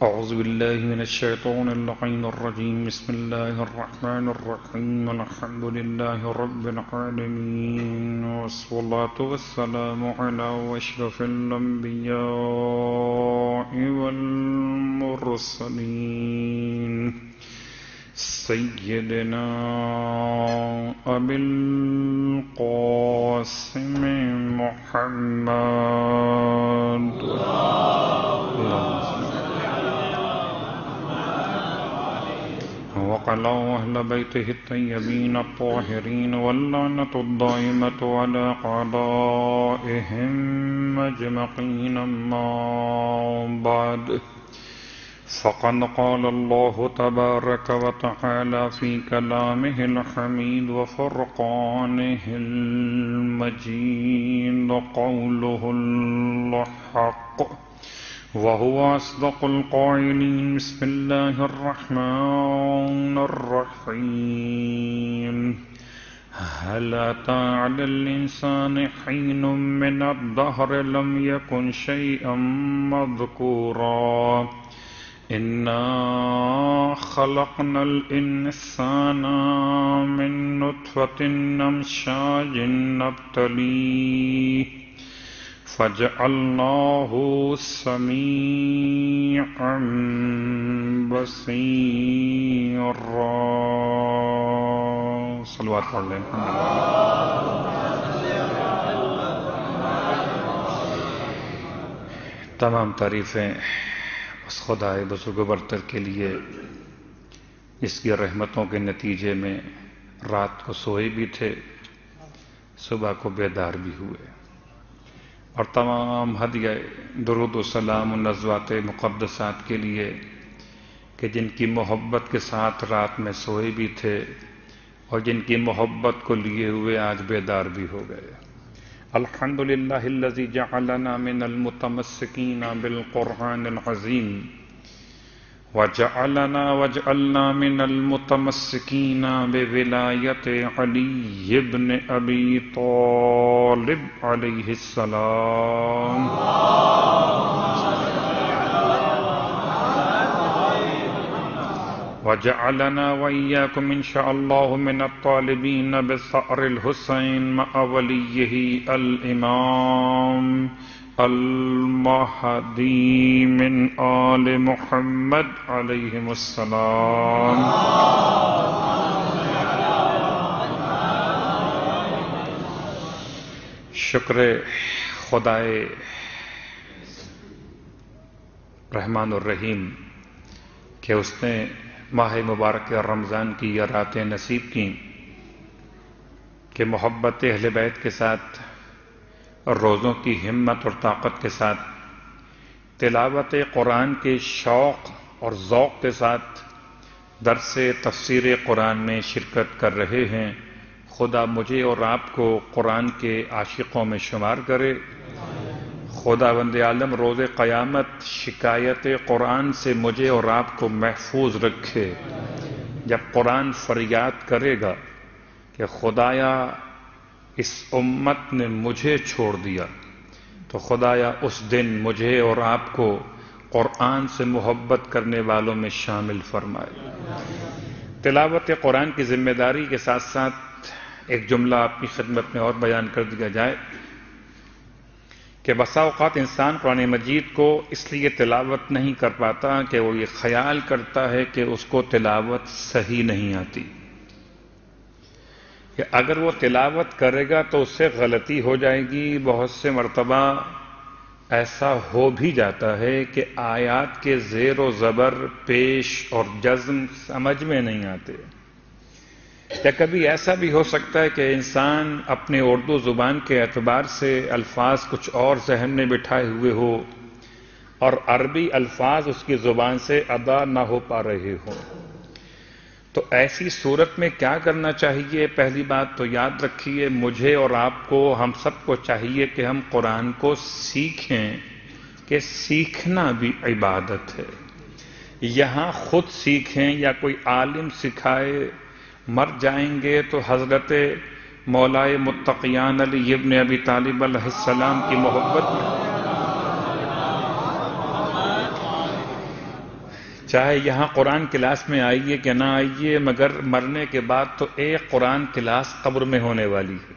أعوذ بالله من الشيطان اللعين الرجيم. بسم الله الرحمن الرحيم. الحمد لله رب العالمين، والصلاة والسلام على أشرف الأنبياء والمرسلين سيدنا أبي القاسم محمد وعلى أهل بيته الطيبين الطاهرين، واللعنة الدائمة على أعدائهم أجمعين. أما بعد، فقد قال الله تبارك وتعالى في كلامه الحميد وفرقانه المجيد قوله الحق وهو أصدق القائلين. بسم الله الرحمن الرحيم. هل أتى على الإنسان حين من الدهر لم يكن شيئا مذكورا. إنا خلقنا الإنسان من نطفة أمشاج نبتليه فجعلناه سميعا بصيرا. صلوات پڑھ لیں. تمام تعریفیں اس خدائے بزرگ و برتر کے لیے جس کی رحمتوں کے نتیجے میں رات کو سوئے بھی تھے، صبح کو بیدار بھی ہوئے. اور تمام ہدیہ درود و سلام ان ازواج مقدسات کے لیے کہ جن کی محبت کے ساتھ رات میں سوئے بھی تھے اور جن کی محبت کو لیے ہوئے آج بیدار بھی ہو گئے. الحمدللہ الذی جعلنا من المتمسکین بالقرآن العظیم وجعلنا من المتمسکین بولایت علی بن ابی طالب علیہ السلام. وجعلنا وإياكم إن شاء الله من الطالبين بثأر الحسين مع وليه الإمام المهدي من آل محمد عليهم السلام. شکر خدائے رحمان الرحیم کہ اس نے ماہ مبارک رمضان کی یہ راتیں نصیب کی کہ محبت اہل بیت کے ساتھ اور روزوں کی ہمت اور طاقت کے ساتھ تلاوت قرآن کے شوق اور ذوق کے ساتھ درس تفسیر قرآن میں شرکت کر رہے ہیں. خدا مجھے اور آپ کو قرآن کے عاشقوں میں شمار کرے. خداوند عالم روز قیامت شکایت قرآن سے مجھے اور آپ کو محفوظ رکھے. جب قرآن فریاد کرے گا کہ خدایا اس امت نے مجھے چھوڑ دیا، تو خدایا اس دن مجھے اور آپ کو قرآن سے محبت کرنے والوں میں شامل فرمائے. تلاوت قرآن کی ذمہ داری کے ساتھ ساتھ ایک جملہ آپ کی خدمت میں اور بیان کر دیا جائے کہ بسا اوقات انسان قرآن مجید کو اس لیے تلاوت نہیں کر پاتا کہ وہ یہ خیال کرتا ہے کہ اس کو تلاوت صحیح نہیں آتی، کہ اگر وہ تلاوت کرے گا تو اس سے غلطی ہو جائے گی. بہت سے مرتبہ ایسا ہو بھی جاتا ہے کہ آیات کے زیر و زبر، پیش اور جزم سمجھ میں نہیں آتے. یا کبھی ایسا بھی ہو سکتا ہے کہ انسان اپنے اردو زبان کے اعتبار سے الفاظ کچھ اور ذہن میں بٹھائے ہوئے ہو اور عربی الفاظ اس کی زبان سے ادا نہ ہو پا رہے ہوں. تو ایسی صورت میں کیا کرنا چاہیے؟ پہلی بات تو یاد رکھیے، مجھے اور آپ کو، ہم سب کو چاہیے کہ ہم قرآن کو سیکھیں، کہ سیکھنا بھی عبادت ہے. یہاں خود سیکھیں یا کوئی عالم سکھائے، مر جائیں گے تو حضرت مولائے متقیان علی ابن ابی طالب علیہ السلام کی محبت میں چاہے یہاں قرآن کلاس میں آئیے کہ نہ آئیے، مگر مرنے کے بعد تو ایک قرآن کلاس قبر میں ہونے والی ہے۔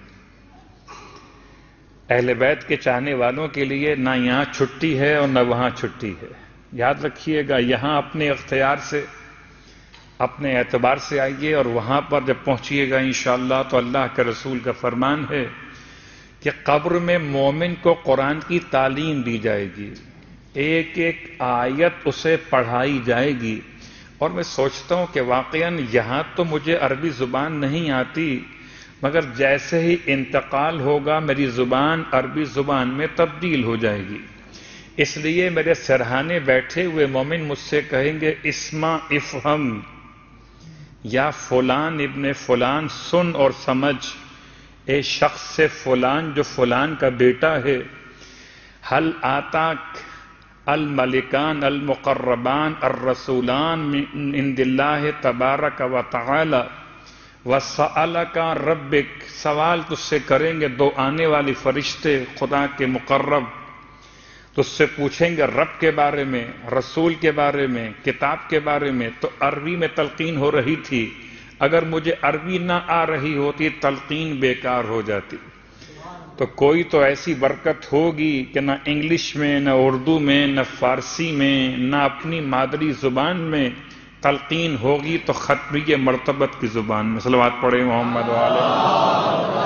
اہل بیت کے چاہنے والوں کے لیے نہ یہاں چھٹی ہے اور نہ وہاں چھٹی ہے۔ یاد رکھیے گا، یہاں اپنے اختیار سے، اپنے اعتبار سے آئیے، اور وہاں پر جب پہنچیے گا انشاءاللہ تو اللہ کے رسول کا فرمان ہے کہ قبر میں مومن کو قرآن کی تعلیم دی جائے گی، ایک ایک آیت اسے پڑھائی جائے گی۔ اور میں سوچتا ہوں کہ واقعاً یہاں تو مجھے عربی زبان نہیں آتی، مگر جیسے ہی انتقال ہوگا میری زبان عربی زبان میں تبدیل ہو جائے گی۔ اس لیے میرے سرہانے بیٹھے ہوئے مومن مجھ سے کہیں گے اسمع افہم، یا فلان ابن فلان سن اور سمجھ، اے شخص سے فلان جو فلان کا بیٹا ہے، حل آتاک الملکان المقربان الرسولان من عند اللہ تبارک و تعالی وسألک ربک، سوال تجھ سے کریں گے دو آنے والے فرشتے خدا کے مقرب، تجھ سے پوچھیں گے رب کے بارے میں، رسول کے بارے میں، کتاب کے بارے میں۔ تو عربی میں تلقین ہو رہی تھی، اگر مجھے عربی نہ آ رہی ہوتی تلقین بیکار ہو جاتی۔ تو کوئی تو ایسی برکت ہوگی کہ نہ انگلش میں، نہ اردو میں، نہ فارسی میں، نہ اپنی مادری زبان میں تلقین ہوگی، تو ختمی مرتبت کی زبان میں۔ صلوات پڑھیں محمد علیہ۔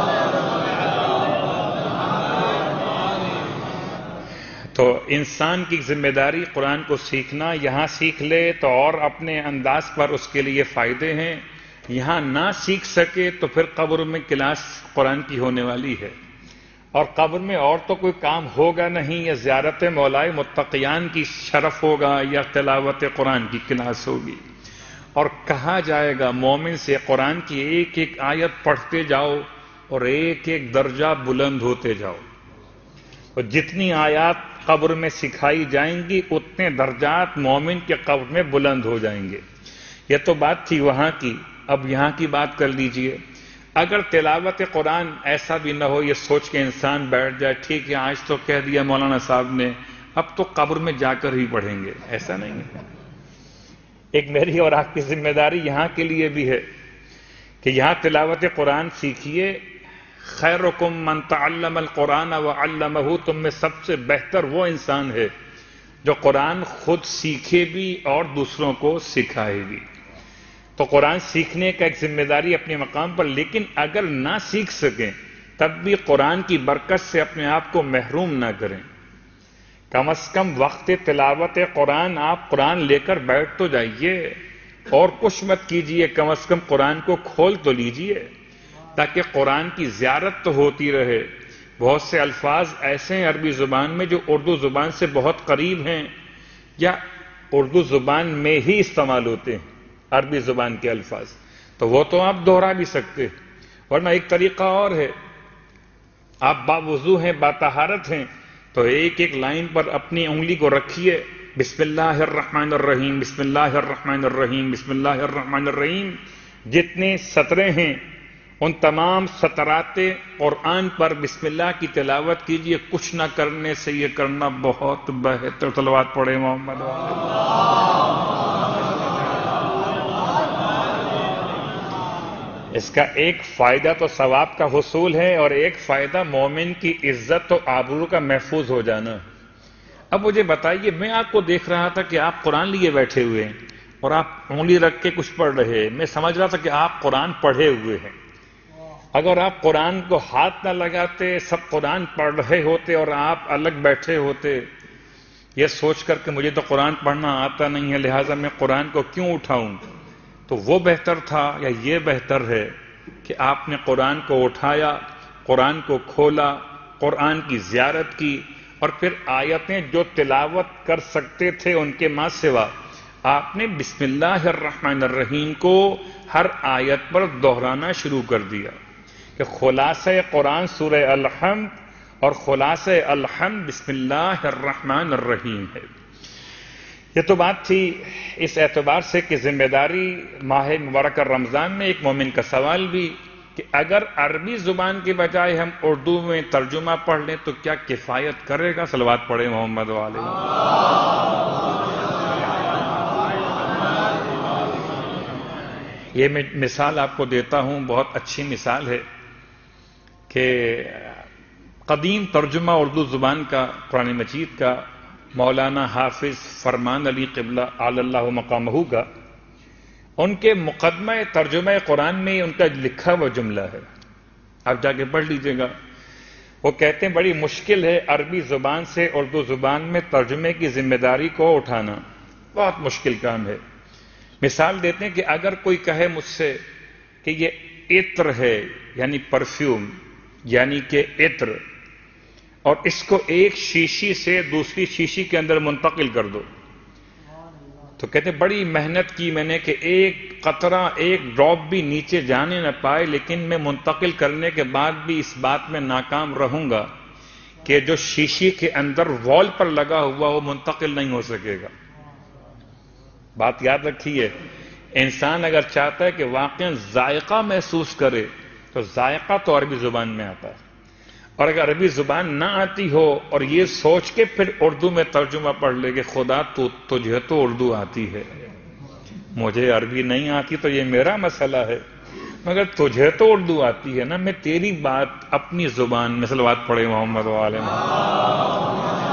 تو انسان کی ذمہ داری قرآن کو سیکھنا، یہاں سیکھ لے تو اور اپنے انداز پر اس کے لیے فائدے ہیں، یہاں نہ سیکھ سکے تو پھر قبر میں کلاس قرآن کی ہونے والی ہے، اور قبر میں اور تو کوئی کام ہوگا نہیں، یا زیارت مولائے متقیان کی شرف ہوگا یا تلاوت قرآن کی کلاس ہوگی۔ اور کہا جائے گا مومن سے قرآن کی ایک ایک آیت پڑھتے جاؤ اور ایک ایک درجہ بلند ہوتے جاؤ، اور جتنی آیات قبر میں سکھائی جائیں گی اتنے درجات مومن کے قبر میں بلند ہو جائیں گے۔ یہ تو بات تھی وہاں کی، اب یہاں کی بات کر لیجئے۔ اگر تلاوت قرآن ایسا بھی نہ ہو، یہ سوچ کے انسان بیٹھ جائے ٹھیک ہے آج تو کہہ دیا مولانا صاحب نے، اب تو قبر میں جا کر ہی پڑھیں گے، ایسا نہیں ہے۔ ایک میری اور آپ کی ذمہ داری یہاں کے لیے بھی ہے کہ یہاں تلاوت قرآن سیکھیے۔ خیرکم من تعلم القرآن وعلمہ، تم میں سب سے بہتر وہ انسان ہے جو قرآن خود سیکھے بھی اور دوسروں کو سکھائے بھی۔ تو قرآن سیکھنے کا ایک ذمہ داری اپنے مقام پر، لیکن اگر نہ سیکھ سکیں تب بھی قرآن کی برکت سے اپنے آپ کو محروم نہ کریں۔ کم از کم وقت تلاوت قرآن آپ قرآن لے کر بیٹھ تو جائیے، اور کچھ مت کیجئے، کم از کم قرآن کو کھول تو لیجئے، تاکہ قرآن کی زیارت تو ہوتی رہے۔ بہت سے الفاظ ایسے ہیں عربی زبان میں جو اردو زبان سے بہت قریب ہیں، یا اردو زبان میں ہی استعمال ہوتے ہیں عربی زبان کے الفاظ، تو وہ تو آپ دوہرا بھی سکتے ہیں۔ ورنہ ایک طریقہ اور ہے، آپ باوضو ہیں، باطہارت ہیں، تو ایک ایک لائن پر اپنی انگلی کو رکھیے، بسم اللہ الرحمن الرحیم، بسم اللہ الرحمن الرحیم، بسم اللہ الرحمن الرحیم، جتنے سطریں ہیں ان تمام سطرات قرآن پر بسم اللہ کی تلاوت کیجئے۔ کچھ نہ کرنے سے یہ کرنا بہت بہتر۔ صلوات پڑھیں محمد علیہ۔ اس کا ایک فائدہ تو ثواب کا حصول ہے، اور ایک فائدہ مومن کی عزت و آبرو کا محفوظ ہو جانا۔ اب مجھے بتائیے، میں آپ کو دیکھ رہا تھا کہ آپ قرآن لیے بیٹھے ہوئے ہیں اور آپ انگلی رکھ کے کچھ پڑھ رہے ہیں، میں سمجھ رہا تھا کہ آپ قرآن پڑھے ہوئے ہیں۔ اگر آپ قرآن کو ہاتھ نہ لگاتے، سب قرآن پڑھ رہے ہوتے اور آپ الگ بیٹھے ہوتے، یہ سوچ کر کہ مجھے تو قرآن پڑھنا آتا نہیں ہے لہٰذا میں قرآن کو کیوں اٹھاؤں، تو وہ بہتر تھا یا یہ بہتر ہے کہ آپ نے قرآن کو اٹھایا، قرآن کو کھولا، قرآن کی زیارت کی، اور پھر آیتیں جو تلاوت کر سکتے تھے ان کے ماں سوا آپ نے بسم اللہ الرحمن الرحیم کو ہر آیت پر دہرانا شروع کر دیا کہ خلاصہ قرآن سورہ الحمد، اور خلاصہ الحمد بسم اللہ الرحمن الرحیم ہے۔ یہ تو بات تھی اس اعتبار سے کہ ذمہ داری ماہ مبارک رمضان میں ایک مومن کا سوال بھی کہ اگر عربی زبان کے بجائے ہم اردو میں ترجمہ پڑھ لیں تو کیا کفایت کرے گا؟ صلوات پڑھیں محمد علیہ۔ یہ میں مثال آپ کو دیتا ہوں، بہت اچھی مثال ہے کہ قدیم ترجمہ اردو زبان کا قرآن مجید کا مولانا حافظ فرمان علی قبلہ علی اللہ مقامہ کا، ان کے مقدمہ ترجمہ قرآن میں ان کا لکھا ہوا جملہ ہے، آپ جا کے پڑھ لیجئے گا۔ وہ کہتے ہیں بڑی مشکل ہے عربی زبان سے اردو زبان میں ترجمے کی ذمہ داری کو اٹھانا، بہت مشکل کام ہے۔ مثال دیتے ہیں کہ اگر کوئی کہے مجھ سے کہ یہ عطر ہے، یعنی پرفیوم، یعنی کہ عطر، اور اس کو ایک شیشی سے دوسری شیشی کے اندر منتقل کر دو، تو کہتے ہیں بڑی محنت کی میں نے کہ ایک قطرہ، ایک ڈراپ بھی نیچے جانے نہ پائے، لیکن میں منتقل کرنے کے بعد بھی اس بات میں ناکام رہوں گا کہ جو شیشی کے اندر وال پر لگا ہوا وہ منتقل نہیں ہو سکے گا۔ بات یاد رکھیے، انسان اگر چاہتا ہے کہ واقعا ذائقہ محسوس کرے تو ذائقہ تو عربی زبان میں آتا ہے، اور اگر عربی زبان نہ آتی ہو اور یہ سوچ کے پھر اردو میں ترجمہ پڑھ لے کہ خدا تجھے تو اردو آتی ہے، مجھے عربی نہیں آتی تو یہ میرا مسئلہ ہے، مگر تجھے تو اردو آتی ہے نا، میں تیری بات اپنی زبان میں صلوات پڑھے محمد و آل محمد۔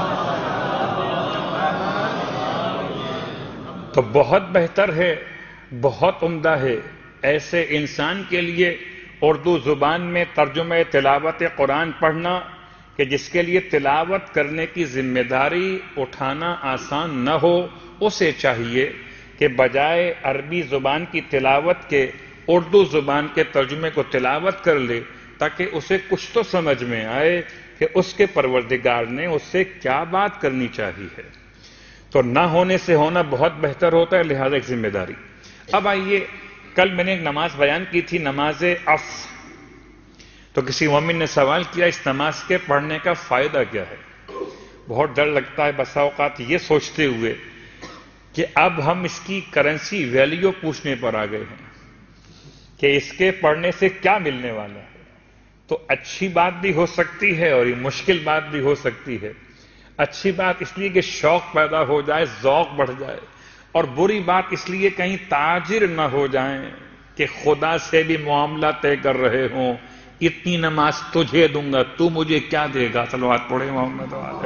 تو بہت بہتر ہے، بہت عمدہ ہے ایسے انسان کے لیے اردو زبان میں ترجمہ تلاوت قرآن پڑھنا کہ جس کے لیے تلاوت کرنے کی ذمہ داری اٹھانا آسان نہ ہو۔ اسے چاہیے کہ بجائے عربی زبان کی تلاوت کے اردو زبان کے ترجمے کو تلاوت کر لے، تاکہ اسے کچھ تو سمجھ میں آئے کہ اس کے پروردگار نے اس سے کیا بات کرنی چاہیے۔ تو نہ ہونے سے ہونا بہت بہتر ہوتا ہے، لہذا ایک ذمہ داری۔ اب آئیے، کل میں نے ایک نماز بیان کی تھی، نماز عصر، تو کسی مومن نے سوال کیا اس نماز کے پڑھنے کا فائدہ کیا ہے؟ بہت ڈر لگتا ہے بسا اوقات یہ سوچتے ہوئے کہ اب ہم اس کی کرنسی ویلیو پوچھنے پر آ گئے ہیں کہ اس کے پڑھنے سے کیا ملنے والا ہے۔ تو اچھی بات بھی ہو سکتی ہے اور یہ مشکل بات بھی ہو سکتی ہے۔ اچھی بات اس لیے کہ شوق پیدا ہو جائے، ذوق بڑھ جائے، اور بری بات اس لیے کہیں تاجر نہ ہو جائیں کہ خدا سے بھی معاملہ طے کر رہے ہوں، اتنی نماز تجھے دوں گا، تو مجھے کیا دے گا؟ صلوات پڑھے محمد والے۔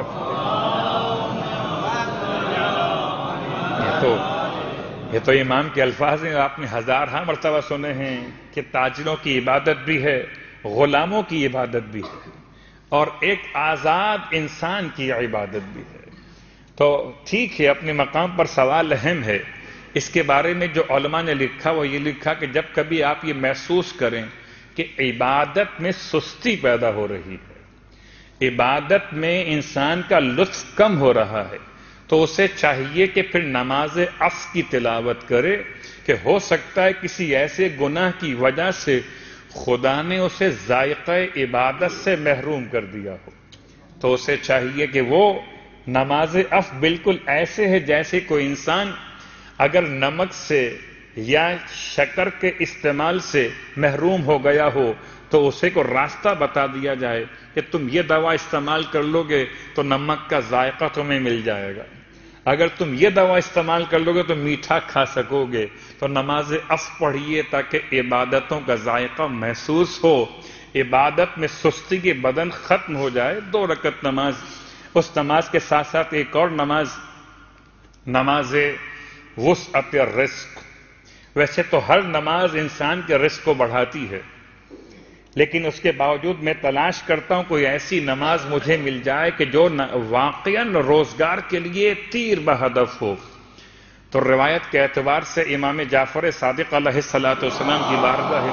یہ تو امام کے الفاظ ہیں، آپ نے ہزارہا مرتبہ سنے ہیں کہ تاجروں کی عبادت بھی ہے، غلاموں کی عبادت بھی ہے، اور ایک آزاد انسان کی عبادت بھی ہے۔ تو ٹھیک ہے، اپنے مقام پر سوال اہم ہے۔ اس کے بارے میں جو علماء نے لکھا وہ یہ لکھا کہ جب کبھی آپ یہ محسوس کریں کہ عبادت میں سستی پیدا ہو رہی ہے، عبادت میں انسان کا لطف کم ہو رہا ہے، تو اسے چاہیے کہ پھر نماز عصر کی تلاوت کرے کہ ہو سکتا ہے کسی ایسے گناہ کی وجہ سے خدا نے اسے ذائقہ عبادت سے محروم کر دیا ہو، تو اسے چاہیے کہ وہ نماز عصر بالکل ایسے ہے جیسے کوئی انسان اگر نمک سے یا شکر کے استعمال سے محروم ہو گیا ہو تو اسے کو راستہ بتا دیا جائے کہ تم یہ دوا استعمال کر لو گے تو نمک کا ذائقہ تمہیں مل جائے گا، اگر تم یہ دوا استعمال کر لو گے تو میٹھا کھا سکو گے۔ تو نماز عصر پڑھیے تاکہ عبادتوں کا ذائقہ محسوس ہو، عبادت میں سستی کے بدن ختم ہو جائے۔ 2 رکعت نماز، اس نماز کے ساتھ ساتھ ایک اور نماز وسعت الرزق۔ ویسے تو ہر نماز انسان کے رزق کو بڑھاتی ہے، لیکن اس کے باوجود میں تلاش کرتا ہوں کوئی ایسی نماز مجھے مل جائے کہ جو واقعاً روزگار کے لیے تیر بہدف ہو۔ تو روایت کے اعتبار سے امام جعفر صادق علیہ الصلوۃ والسلام کی بارگاہ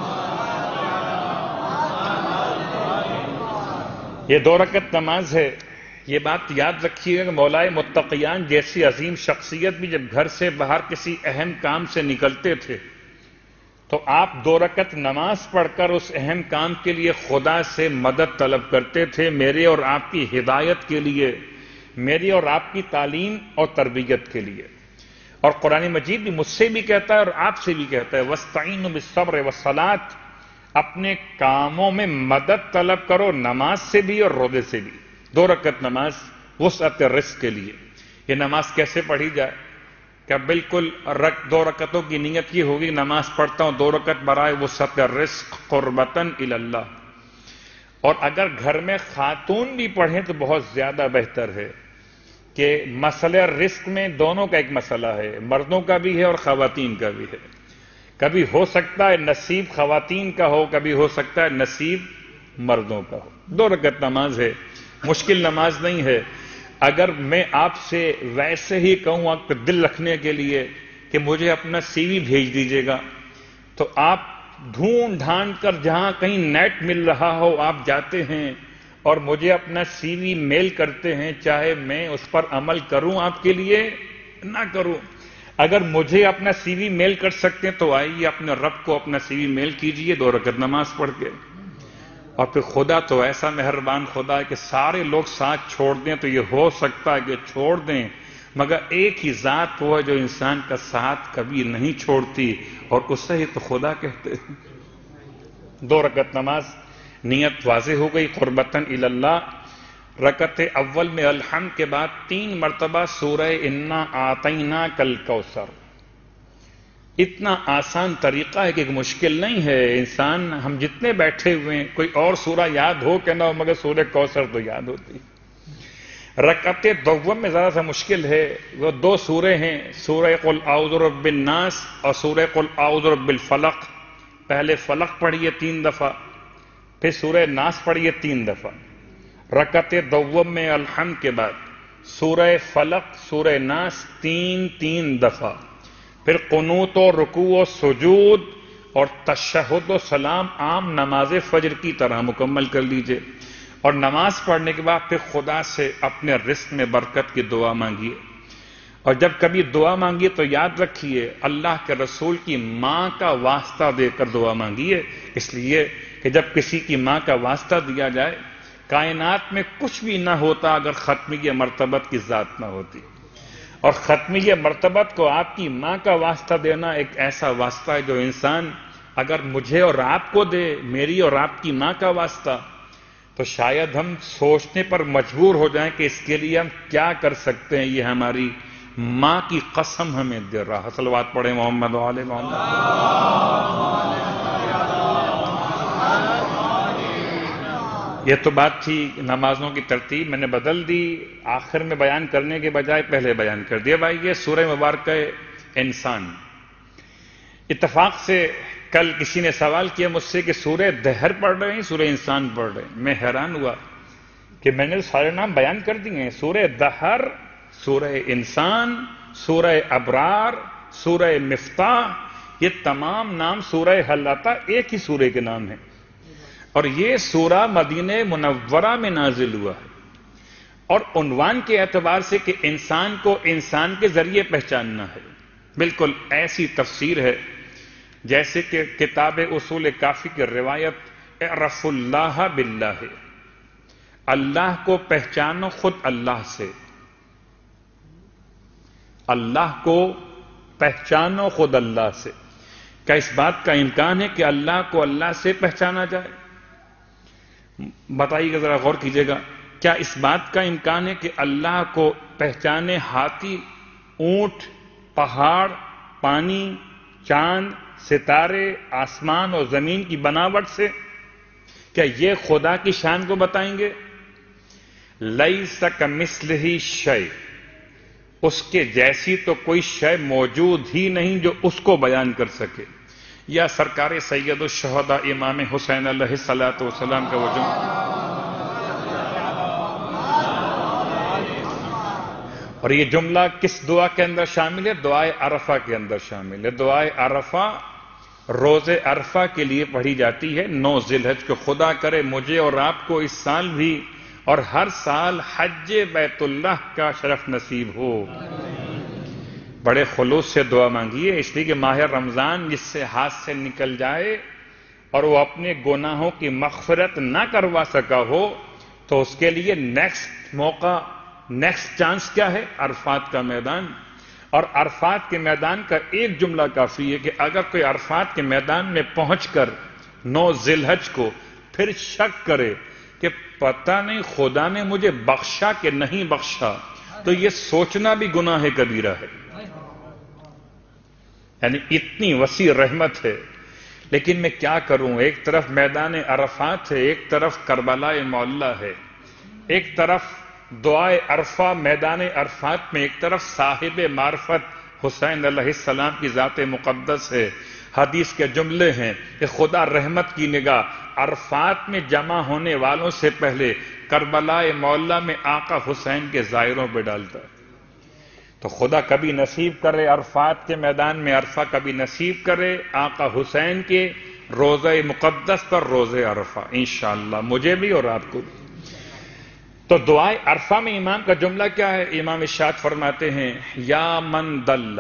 یہ 2 رکعت نماز ہے۔ یہ بات یاد رکھیے کہ مولائے متقیان جیسی عظیم شخصیت بھی جب گھر سے باہر کسی اہم کام سے نکلتے تھے تو آپ 2 رکعت نماز پڑھ کر اس اہم کام کے لیے خدا سے مدد طلب کرتے تھے، میرے اور آپ کی ہدایت کے لیے، میری اور آپ کی تعلیم اور تربیت کے لیے۔ اور قرآن مجید بھی مجھ سے بھی کہتا ہے اور آپ سے بھی کہتا ہے وَاسْتَعِینُوا بِالصَّبْرِ وَالصَّلَاةِ، اپنے کاموں میں مدد طلب کرو، نماز سے بھی اور روزے سے بھی۔ 2 رکعت نماز وسعت الرزق کے لیے۔ یہ نماز کیسے پڑھی جائے؟ کہ بالکل 2 رکعتوں کی نیت یہ ہوگی نماز پڑھتا ہوں 2 رکعت برائے وسعت الرزق قربتاً الی اللہ. اور اگر گھر میں خاتون بھی پڑھیں تو بہت زیادہ بہتر ہے کہ مسئلہ رزق میں دونوں کا ایک مسئلہ ہے، مردوں کا بھی ہے اور خواتین کا بھی ہے. کبھی ہو سکتا ہے نصیب خواتین کا ہو، کبھی ہو سکتا ہے نصیب مردوں کا ہو. 2 رکعت نماز ہے، مشکل نماز نہیں ہے. اگر میں آپ سے ویسے ہی کہوں آپ کو دل رکھنے کے لیے کہ مجھے اپنا سی وی بھیج دیجیے گا، تو آپ ڈھونڈ ڈھانڈ کر جہاں کہیں نیٹ مل رہا ہو آپ جاتے ہیں اور مجھے اپنا سی وی میل کرتے ہیں، چاہے میں اس پر عمل کروں آپ کے لیے نہ کروں. اگر مجھے اپنا سی وی میل کر سکتے ہیں تو آئیے اپنے رب کو اپنا سی وی میل کیجئے 2 رکعت نماز پڑھ کے. اور پھر خدا تو ایسا مہربان خدا ہے کہ سارے لوگ ساتھ چھوڑ دیں تو یہ ہو سکتا ہے کہ چھوڑ دیں، مگر ایک ہی ذات وہ ہے جو انسان کا ساتھ کبھی نہیں چھوڑتی، اور اسے ہی تو خدا کہتے ہیں. 2 رکعت نماز نیت واضح ہو گئی قربتاً الی اللہ. رکعت اول میں الحمد کے بعد 3 مرتبہ سورہ انا اعطیناک الکوثر. اتنا آسان طریقہ ہے کہ ایک مشکل نہیں ہے. انسان ہم جتنے بیٹھے ہوئے ہیں کوئی اور سورہ یاد ہو کہ نہ ہو مگر سورہ کوثر تو یاد ہوتی. رکعت دوم میں ذرا سا مشکل ہے، وہ 2 سورے ہیں، سورہ قل اعوذ برب الناس اور سورہ قل اعوذ برب الفلق. پہلے فلق پڑھیے 3 دفعہ، پھر سورہ ناس پڑھیے 3 دفعہ. رکعت دوم میں الحمد کے بعد سورہ فلق سورہ ناس 3 دفعہ، پھر قنوت و رکوع و سجود اور تشہد و سلام عام نماز فجر کی طرح مکمل کر لیجئے. اور نماز پڑھنے کے بعد پھر خدا سے اپنے رزق میں برکت کی دعا مانگیے. اور جب کبھی دعا مانگیے تو یاد رکھیے اللہ کے رسول کی ماں کا واسطہ دے کر دعا مانگیے، اس لیے کہ جب کسی کی ماں کا واسطہ دیا جائے کائنات میں کچھ بھی نہ ہوتا اگر ختمیہ مرتبت کی ذات نہ ہوتی. اور ختمیہ مرتبت کو آپ کی ماں کا واسطہ دینا ایک ایسا واسطہ ہے جو انسان اگر مجھے اور آپ کو دے، میری اور آپ کی ماں کا واسطہ، تو شاید ہم سوچنے پر مجبور ہو جائیں کہ اس کے لیے ہم کیا کر سکتے ہیں. یہ ہماری ماں کی قسم ہمیں دے رہا. صلوات پڑھیں محمد و آل محمد. یہ تو بات تھی نمازوں کی ترتیب، میں نے بدل دی، آخر میں بیان کرنے کے بجائے پہلے بیان کر دیا. بھائی یہ سورہ مبارکہ انسان، اتفاق سے کل کسی نے سوال کیا مجھ سے کہ سورہ دہر پڑھ رہے ہیں سورہ انسان پڑھ رہے ہیں. میں حیران ہوا کہ میں نے سارے نام بیان کر دیے ہیں. سورہ دہر، سورہ انسان، سورہ ابرار، سورہ مفتاح، یہ تمام نام سورہ حل اتی ایک ہی سورہ کے نام ہیں. اور یہ سورہ مدینہ منورہ میں نازل ہوا ہے. اور عنوان کے اعتبار سے کہ انسان کو انسان کے ذریعے پہچاننا ہے، بالکل ایسی تفسیر ہے جیسے کہ کتاب اصول کافی کی روایت اعرف اللہ باللہ، اللہ کو پہچانو خود اللہ سے. اللہ کو پہچانو خود اللہ سے. کیا اس بات کا امکان ہے کہ اللہ کو اللہ سے پہچانا جائے؟ بتائیے گا، ذرا غور کیجیے گا. کیا اس بات کا امکان ہے کہ اللہ کو پہچانے ہاتھی، اونٹ، پہاڑ، پانی، چاند، ستارے، آسمان اور زمین کی بناوٹ سے؟ کیا یہ خدا کی شان کو بتائیں گے؟ لیس کمثلہ شیء، اس کے جیسی تو کوئی شے موجود ہی نہیں جو اس کو بیان کر سکے. یا سرکار سید الشہداء امام حسین علیہ الصلوۃ والسلام کا وہ جملہ. اور یہ جملہ کس دعا کے اندر شامل ہے؟ دعائے عرفہ کے اندر شامل ہے. دعائے عرفہ روز عرفہ کے لیے پڑھی جاتی ہے 9 ذی الحج کو. خدا کرے مجھے اور آپ کو اس سال بھی اور ہر سال حج بیت اللہ کا شرف نصیب ہو. بڑے خلوص سے دعا مانگیے، اس لیے کہ ماہ رمضان جس سے ہاتھ سے نکل جائے اور وہ اپنے گناہوں کی مغفرت نہ کروا سکا ہو تو اس کے لیے نیکسٹ موقع، نیکسٹ چانس کیا ہے؟ عرفات کا میدان. اور عرفات کے میدان کا ایک جملہ کافی ہے کہ اگر کوئی عرفات کے میدان میں پہنچ کر 9 ذی الحج کو پھر شک کرے کہ پتہ نہیں خدا نے مجھے بخشا کہ نہیں بخشا، تو یہ سوچنا بھی گناہ کبیرہ ہے. یعنی اتنی وسیع رحمت ہے، لیکن میں کیا کروں؟ ایک طرف میدان عرفات ہے، ایک طرف کربلا معلی ہے، ایک طرف دعائے عرفہ میدان عرفات میں، ایک طرف صاحب معرفت حسین علیہ السلام کی ذات مقدس ہے۔ حدیث کے جملے ہیں کہ خدا رحمت کی نگاہ عرفات میں جمع ہونے والوں سے پہلے کربلا معلی میں آقا حسین کے زائروں پہ ڈالتا ہے۔ تو خدا کبھی نصیب کرے عرفات کے میدان میں عرفہ، کبھی نصیب کرے آقا حسین کے روضہ مقدس پر روزے عرفہ، انشاءاللہ مجھے بھی اور آپ کو بھی۔ تو دعائے عرفہ میں امام کا جملہ کیا ہے؟ امام ارشاد فرماتے ہیں یا من دل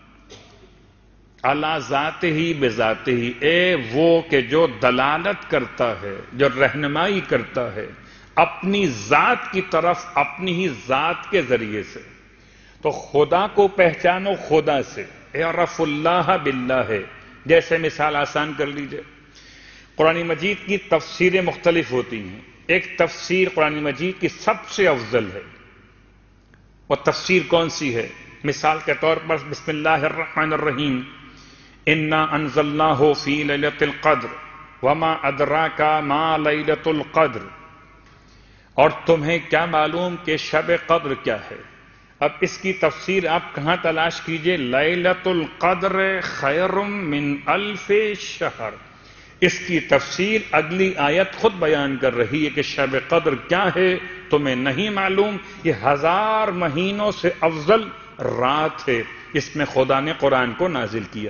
علی ذاتہ بذاتہ، اے وہ کہ جو دلالت کرتا ہے، جو رہنمائی کرتا ہے اپنی ذات کی طرف اپنی ہی ذات کے ذریعے سے۔ تو خدا کو پہچانو خدا سے، اعرف اللہ باللہ ہے۔ جیسے مثال آسان کر لیجئے، قرآن مجید کی تفسیریں مختلف ہوتی ہیں، ایک تفسیر قرآن مجید کی سب سے افضل ہے، وہ تفسیر کون سی ہے؟ مثال کے طور پر بسم اللہ الرحمن الرحیم، انا انزلناہ فی لیلۃ القدر وما ادراک ما لیلۃ القدر، اور تمہیں کیا معلوم کہ شب قدر کیا ہے؟ اب اس کی تفسیر آپ کہاں تلاش کیجئے؟ لیلۃ القدر خیر من الف شہر، اس کی تفسیر اگلی آیت خود بیان کر رہی ہے کہ شب قدر کیا ہے تمہیں نہیں معلوم، یہ 1000 مہینوں سے افضل رات ہے، اس میں خدا نے قرآن کو نازل کیا۔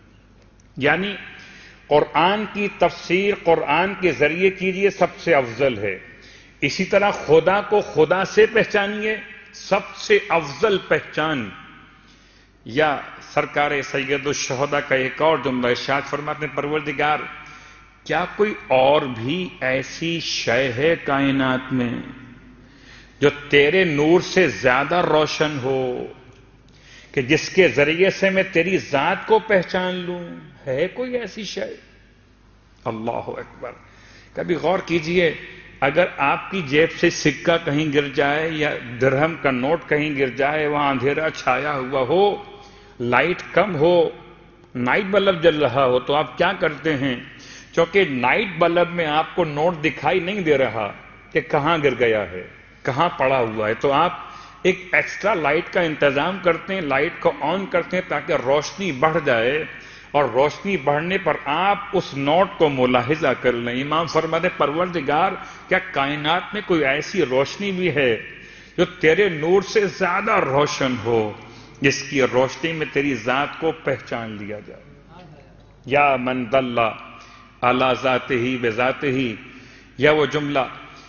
یعنی قرآن کی تفسیر قرآن کے ذریعے کیجئے، سب سے افضل ہے۔ اسی طرح خدا کو خدا سے پہچانیے، سب سے افضل پہچان۔ یا سرکار سید الشہداء کا ایک اور جملہ ارشاد فرماتے ہیں، پروردگار کیا کوئی اور بھی ایسی شے ہے کائنات میں جو تیرے نور سے زیادہ روشن ہو کہ جس کے ذریعے سے میں تیری ذات کو پہچان لوں؟ ہے کوئی ایسی شے؟ اللہ اکبر۔ کبھی غور کیجئے، اگر آپ کی جیب سے سکہ کہیں گر جائے یا درہم کا نوٹ کہیں گر جائے، وہاں اندھیرا چھایا ہوا ہو، لائٹ کم ہو، نائٹ بلب جل رہا ہو، تو آپ کیا کرتے ہیں؟ چونکہ نائٹ بلب میں آپ کو نوٹ دکھائی نہیں دے رہا کہ کہاں گر گیا ہے، کہاں پڑا ہوا ہے، تو آپ ایک ایکسٹرا لائٹ کا انتظام کرتے ہیں، لائٹ کو آن کرتے ہیں تاکہ روشنی بڑھ جائے، اور روشنی بڑھنے پر آپ اس نوٹ کو ملاحظہ کر لیں۔ امام فرماتے ہیں پروردگار کیا کائنات میں کوئی ایسی روشنی بھی ہے جو تیرے نور سے زیادہ روشن ہو، جس کی روشنی میں تیری ذات کو پہچان لیا جائے؟ یا من دل علی ذاتہ بذاتہ، یا وہ جملہ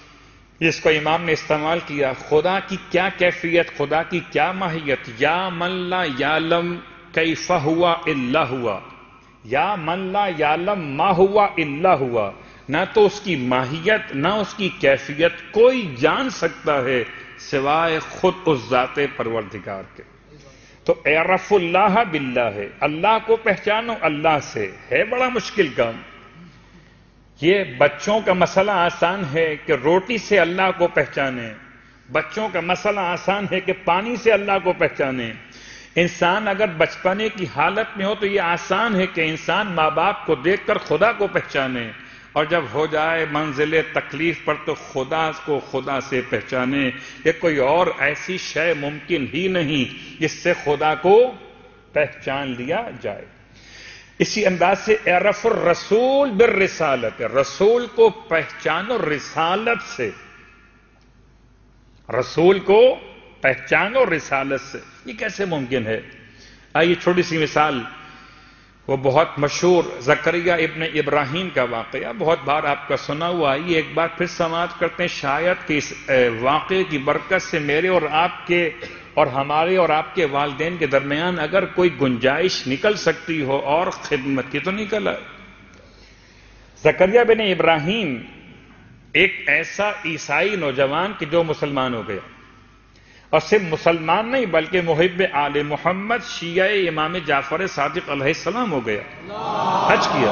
جس کو امام نے استعمال کیا، خدا کی کیا کیفیت، خدا کی کیا ماہیت، یا من لا یعلم کیف ہوا الا ہوا، یا من لا یعلم ما ہوا الا ہوا، نہ تو اس کی ماہیت نہ اس کی کیفیت کوئی جان سکتا ہے سوائے خود اس ذات پروردگار کے۔ تو اعرف اللہ باللہ ہے، اللہ کو پہچانو اللہ سے، ہے بڑا مشکل کام۔ یہ بچوں کا مسئلہ آسان ہے کہ روٹی سے اللہ کو پہچانیں، بچوں کا مسئلہ آسان ہے کہ پانی سے اللہ کو پہچانیں۔ انسان اگر بچپنے کی حالت میں ہو تو یہ آسان ہے کہ انسان ماں باپ کو دیکھ کر خدا کو پہچانے، اور جب ہو جائے منزل تکلیف پر تو خدا کو خدا سے پہچانے۔ یہ کوئی اور ایسی شے ممکن ہی نہیں جس سے خدا کو پہچان لیا جائے۔ اسی انداز سے اعرف الرسول بالرسالت، رسول کو پہچانو رسالت سے، رسول کو پہچانو رسالت سے۔ یہ کیسے ممکن ہے؟ آئیے چھوٹی سی مثال، وہ بہت مشہور زکریا ابن ابراہیم کا واقعہ بہت بار آپ کا سنا ہوا، آئیے ایک بار پھر سماعت کرتے ہیں، شاید کہ اس واقعے کی برکت سے میرے اور آپ کے اور ہمارے اور آپ کے والدین کے درمیان اگر کوئی گنجائش نکل سکتی ہو اور خدمت کی تو نکل آئے۔ زکریا بن ابراہیم ایک ایسا عیسائی نوجوان کہ جو مسلمان ہو گیا، اور صرف مسلمان نہیں بلکہ محب آل محمد شیعہ امام جعفر صادق علیہ السلام ہو گیا، حج کیا،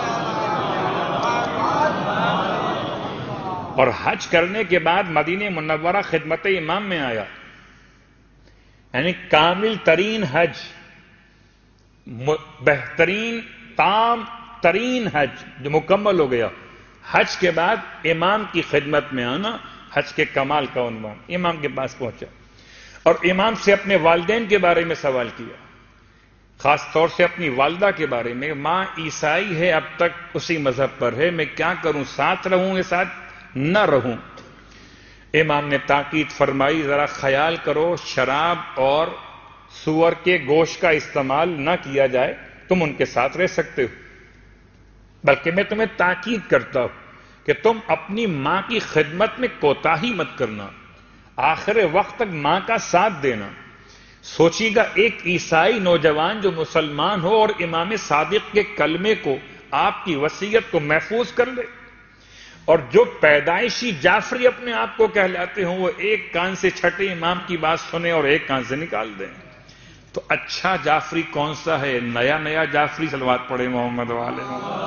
اور حج کرنے کے بعد مدینہ منورہ خدمت امام میں آیا، یعنی کامل ترین حج، بہترین تام ترین حج جو مکمل ہو گیا، حج کے بعد امام کی خدمت میں آنا حج کے کمال کا عنوان۔ امام کے پاس پہنچا اور امام سے اپنے والدین کے بارے میں سوال کیا، خاص طور سے اپنی والدہ کے بارے میں۔ ماں عیسائی ہے، اب تک اسی مذہب پر ہے، میں کیا کروں، ساتھ رہوں یا ساتھ نہ رہوں؟ امام نے تاکید فرمائی، ذرا خیال کرو شراب اور سور کے گوشت کا استعمال نہ کیا جائے، تم ان کے ساتھ رہ سکتے ہو، بلکہ میں تمہیں تاکید کرتا ہوں کہ تم اپنی ماں کی خدمت میں کوتاہی مت کرنا، آخر وقت تک ماں کا ساتھ دینا۔ سوچیے گا ایک عیسائی نوجوان جو مسلمان ہو اور امام صادق کے کلمے کو، آپ کی وصیت کو محفوظ کر لے، اور جو پیدائشی جعفری اپنے آپ کو کہلاتے ہوں وہ ایک کان سے چھٹے امام کی بات سنیں اور ایک کان سے نکال دیں، تو اچھا جعفری کون سا ہے؟ نیا نیا جعفری۔ صلوات پڑھے محمد والے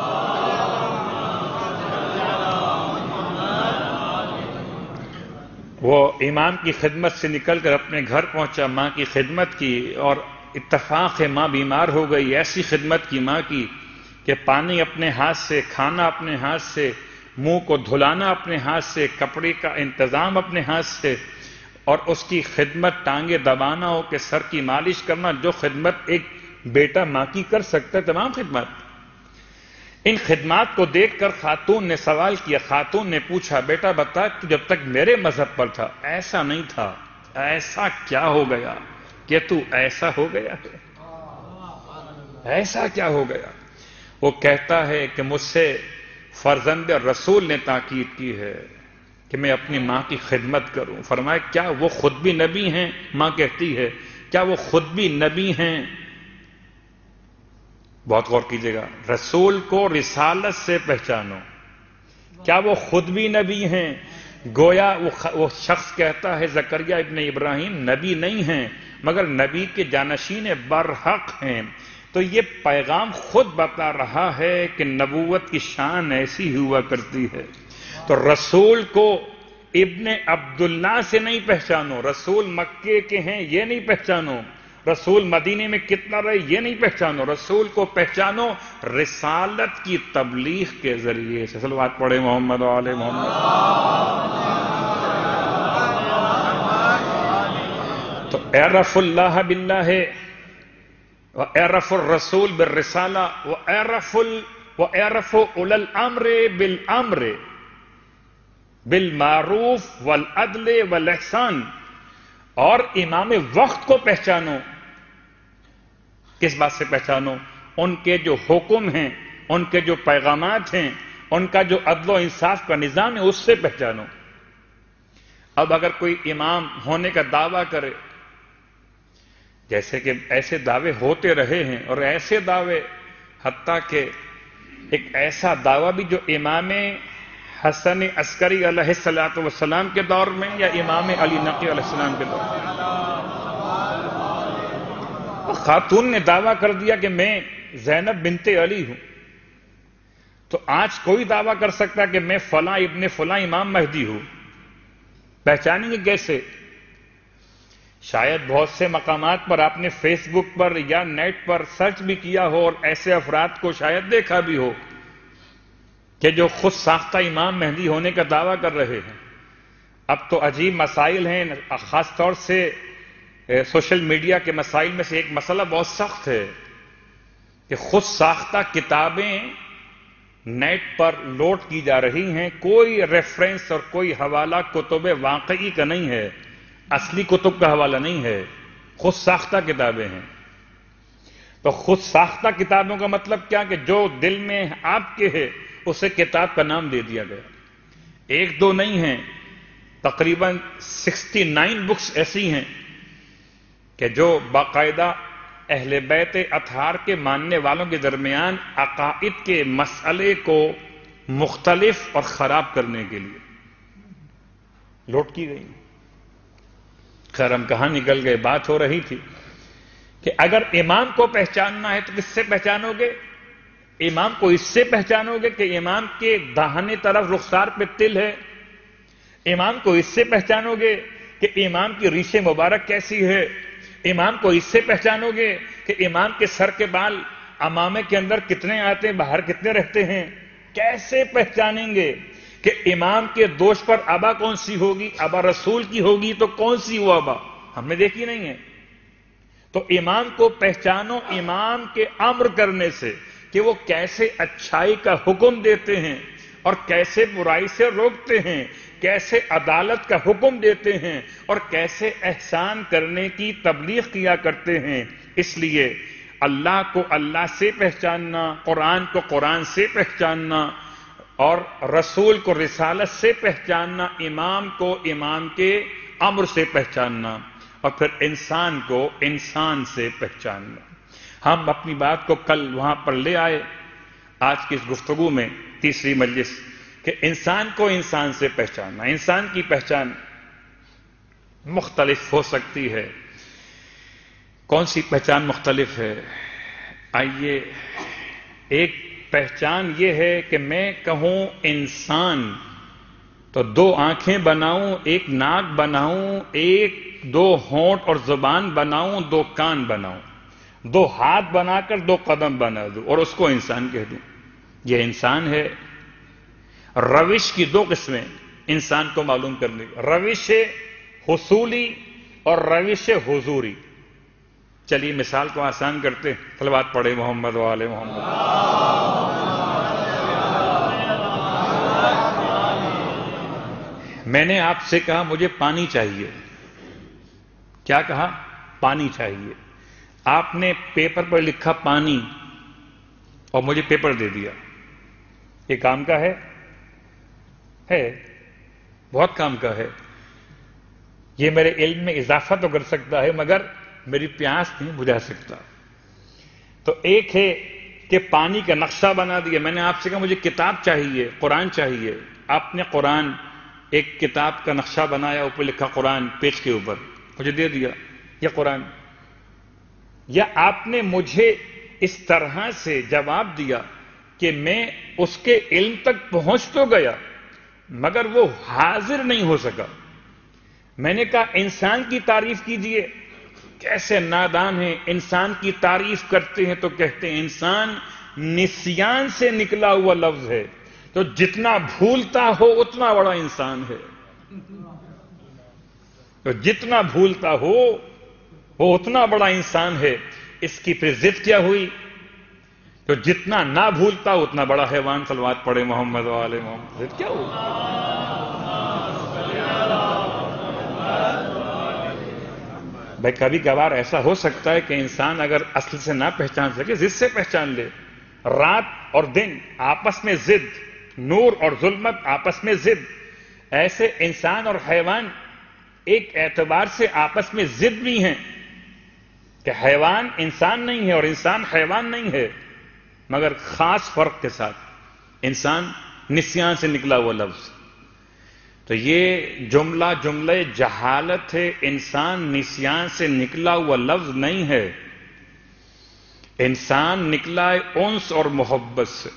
وہ امام کی خدمت سے نکل کر اپنے گھر پہنچا، ماں کی خدمت کی، اور اتفاق ہے ماں بیمار ہو گئی۔ ایسی خدمت کی ماں کی کہ پانی اپنے ہاتھ سے، کھانا اپنے ہاتھ سے، منہ کو دھلانا اپنے ہاتھ سے، کپڑے کا انتظام اپنے ہاتھ سے، اور اس کی خدمت ٹانگیں دبانا ہو کہ سر کی مالش کرنا، جو خدمت ایک بیٹا ماں کی کر سکتا ہے، تمام خدمات۔ ان خدمات کو دیکھ کر خاتون نے سوال کیا، خاتون نے پوچھا، بیٹا بتا تو جب تک میرے مذہب پر تھا ایسا نہیں تھا، ایسا کیا ہو گیا کہ تو ایسا ہو گیا ہے؟ ایسا کیا ہو گیا؟ وہ کہتا ہے کہ مجھ سے فرزند رسول نے تاکید کی ہے کہ میں اپنی ماں کی خدمت کروں۔ فرمایا کیا وہ خود بھی نبی ہیں؟ ماں کہتی ہے کیا وہ خود بھی نبی ہیں؟ بہت غور کیجئے گا، رسول کو رسالت سے پہچانو، کیا وہ خود بھی نبی ہیں؟ گویا وہ شخص کہتا ہے زکریا ابن ابراہیم نبی نہیں ہیں مگر نبی کے جانشین برحق ہیں۔ تو یہ پیغام خود بتا رہا ہے کہ نبوت کی شان ایسی ہوا کرتی ہے۔ تو رسول کو ابن عبداللہ سے نہیں پہچانو، رسول مکے کے ہیں یہ نہیں پہچانو، رسول مدینے میں کتنا رہے یہ نہیں پہچانو، رسول کو پہچانو رسالت کی تبلیغ کے ذریعے سے۔ صلوات پڑھے محمد و آل محمد۔ تو اعرف اللہ باللہ وَأَعْرَفُ الرَّسُولِ بِالرِّسَالَةِ وَأَعْرَفُ أُولَى الْأَمْرِ بِالْأَمْرِ بِالْمَعْرُوفِ وَالْعَدْلِ وَالْإِحْسَانِ، اور امام وقت کو پہچانو۔ کس بات سے پہچانو؟ ان کے جو حکم ہیں، ان کے جو پیغامات ہیں، ان کا جو عدل و انصاف کا نظام ہے، اس سے پہچانو۔ اب اگر کوئی امام ہونے کا دعویٰ کرے، جیسے کہ ایسے دعوے ہوتے رہے ہیں، اور ایسے دعوے حتیٰ کہ ایک ایسا دعویٰ بھی جو امام حسن عسکری علیہ السلام کے دور میں یا امام علی نقی علیہ السلام کے دور میں، خاتون نے دعویٰ کر دیا کہ میں زینب بنت علی ہوں، تو آج کوئی دعویٰ کر سکتا کہ میں فلاں ابن فلاں امام مہدی ہوں، پہچانیں گے کیسے؟ شاید بہت سے مقامات پر آپ نے فیس بک پر یا نیٹ پر سرچ بھی کیا ہو اور ایسے افراد کو شاید دیکھا بھی ہو کہ جو خود ساختہ امام مہدی ہونے کا دعویٰ کر رہے ہیں۔ اب تو عجیب مسائل ہیں، خاص طور سے سوشل میڈیا کے مسائل میں سے ایک مسئلہ بہت سخت ہے کہ خود ساختہ کتابیں نیٹ پر لوڈ کی جا رہی ہیں، کوئی ریفرنس اور کوئی حوالہ کتب واقعی کا نہیں ہے، اصلی کتب کا حوالہ نہیں ہے، خود ساختہ کتابیں ہیں۔ تو خود ساختہ کتابوں کا مطلب کیا کہ جو دل میں آپ کے ہے اسے کتاب کا نام دے دیا گیا۔ ایک دو نہیں ہیں، تقریباً 69 بکس ایسی ہیں کہ جو باقاعدہ اہل بیت اطہار کے ماننے والوں کے درمیان عقائد کے مسئلے کو مختلف اور خراب کرنے کے لیے لوٹ کی گئی۔ خیر ہم کہاں نکل گئے؟ بات ہو رہی تھی کہ اگر امام کو پہچاننا ہے تو کس سے پہچانو گے؟ امام کو اس سے پہچانو گے کہ امام کے داہنے طرف رخسار پہ تل ہے، امام کو اس سے پہچانو گے کہ امام کی ریش مبارک کیسی ہے، امام کو اس سے پہچانو گے کہ امام کے سر کے بال امامے کے اندر کتنے آتے ہیں، باہر کتنے رہتے ہیں؟ کیسے پہچانیں گے کہ امام کے دوش پر ابا کون سی ہوگی؟ ابا رسول کی ہوگی تو کون سی وہ ابا؟ ہم نے دیکھی نہیں ہے۔ تو امام کو پہچانو امام کے امر کرنے سے کہ وہ کیسے اچھائی کا حکم دیتے ہیں اور کیسے برائی سے روکتے ہیں، کیسے عدالت کا حکم دیتے ہیں اور کیسے احسان کرنے کی تبلیغ کیا کرتے ہیں۔ اس لیے اللہ کو اللہ سے پہچاننا، قرآن کو قرآن سے پہچاننا اور رسول کو رسالت سے پہچاننا، امام کو امام کے امر سے پہچاننا اور پھر انسان کو انسان سے پہچاننا۔ ہم اپنی بات کو کل وہاں پر لے آئے آج کی اس گفتگو میں تیسری مجلس کہ انسان کو انسان سے پہچاننا۔ انسان کی پہچان مختلف ہو سکتی ہے۔ کون سی پہچان مختلف ہے؟ آئیے، ایک پہچان یہ ہے کہ میں کہوں انسان تو دو آنکھیں بناؤں، ایک ناک بناؤں، ایک دو ہونٹ اور زبان بناؤں، دو کان بناؤں، دو ہاتھ بنا کر دو قدم بنا دوں اور اس کو انسان کہہ دوں، یہ انسان ہے۔ روش کی دو قسمیں انسان کو معلوم کرنے کی، روش حصولی اور روش حضوری۔ چلیے مثال کو آسان کرتے، صلوات پڑھے محمد و آل محمد۔ میں نے آپ سے کہا مجھے پانی چاہیے، کیا کہا؟ پانی چاہیے۔ آپ نے پیپر پر لکھا پانی اور مجھے پیپر دے دیا، یہ کام کا ہے؟ بہت کام کا ہے۔ یہ میرے علم میں اضافہ تو کر سکتا ہے مگر میری پیاس نہیں بجھا سکتا۔ تو ایک ہے کہ پانی کا نقشہ بنا دیا۔ میں نے آپ سے کہا مجھے کتاب چاہیے، قرآن چاہیے، آپ نے قرآن ایک کتاب کا نقشہ بنایا، اوپر لکھا قرآن پیج کے اوپر، مجھے دے دیا یہ قرآن۔ یا آپ نے مجھے اس طرح سے جواب دیا کہ میں اس کے علم تک پہنچ تو گیا مگر وہ حاضر نہیں ہو سکا۔ میں نے کہا انسان کی تعریف کیجئے، کیسے نادان ہیں، انسان کی تعریف کرتے ہیں تو کہتے ہیں انسان نسیان سے نکلا ہوا لفظ ہے، تو جتنا بھولتا ہو اتنا بڑا انسان ہے، تو جتنا بھولتا ہو وہ اتنا بڑا انسان ہے۔ اس کی پھر ضد کیا ہوئی؟ تو جتنا نہ بھولتا اتنا بڑا حیوان۔ صلوات پڑھے محمد و آل محمد۔ ضد کیا ہوئی؟ بھائی کبھی کبھار ایسا ہو سکتا ہے کہ انسان اگر اصل سے نہ پہچان سکے ضد سے پہچان لے۔ رات اور دن آپس میں ضد، نور اور ظلمت آپس میں ضد۔ ایسے انسان اور حیوان ایک اعتبار سے آپس میں ضد بھی ہیں کہ حیوان انسان نہیں ہے اور انسان حیوان نہیں ہے، مگر خاص فرق کے ساتھ۔ انسان نسیان سے نکلا ہوا لفظ، تو یہ جملہ جہالت ہے۔ انسان نسیان سے نکلا ہوا لفظ نہیں ہے، انسان نکلا ہے انس اور محبت سے۔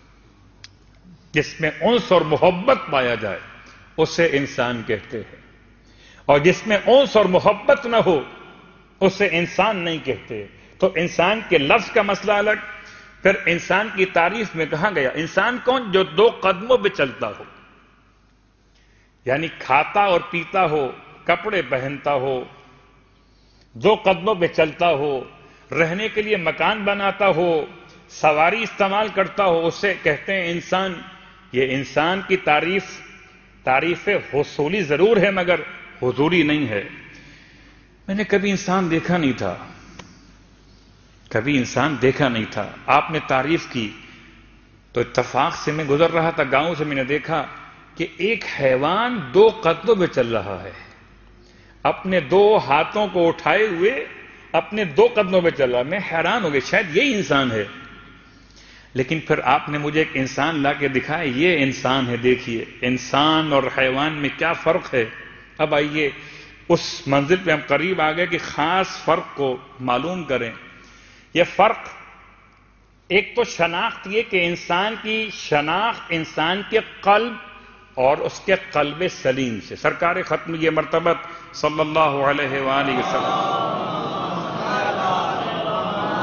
جس میں انس اور محبت پایا جائے اسے انسان کہتے ہیں، اور جس میں انس اور محبت نہ ہو اسے انسان نہیں کہتے۔ تو انسان کے لفظ کا مسئلہ الگ۔ پھر انسان کی تعریف میں کہا گیا انسان کون؟ جو دو قدموں پہ چلتا ہو، یعنی کھاتا اور پیتا ہو، کپڑے پہنتا ہو، دو قدموں پہ چلتا ہو، رہنے کے لیے مکان بناتا ہو، سواری استعمال کرتا ہو، اسے کہتے ہیں انسان۔ یہ انسان کی تعریف حصولی ضرور ہے مگر حضوری نہیں ہے۔ میں نے کبھی انسان دیکھا نہیں تھا، کبھی انسان دیکھا نہیں تھا۔ آپ نے تعریف کی تو اتفاق سے میں گزر رہا تھا گاؤں سے، میں نے دیکھا کہ ایک حیوان دو قدموں پہ چل رہا ہے، اپنے دو ہاتھوں کو اٹھائے ہوئے اپنے دو قدموں پہ چل رہا۔ میں حیران ہو گیا، شاید یہی انسان ہے۔ لیکن پھر آپ نے مجھے ایک انسان لا کے دکھایا، یہ انسان ہے، دیکھیے انسان اور حیوان میں کیا فرق ہے۔ اب آئیے اس منزل پہ ہم قریب آ گئے کہ خاص فرق کو معلوم کریں۔ یہ فرق ایک تو شناخت، یہ کہ انسان کی شناخت انسان کے قلب اور اس کے قلب سلیم سے۔ سرکار ختم یہ مرتبت صلی اللہ علیہ وآلہ وسلم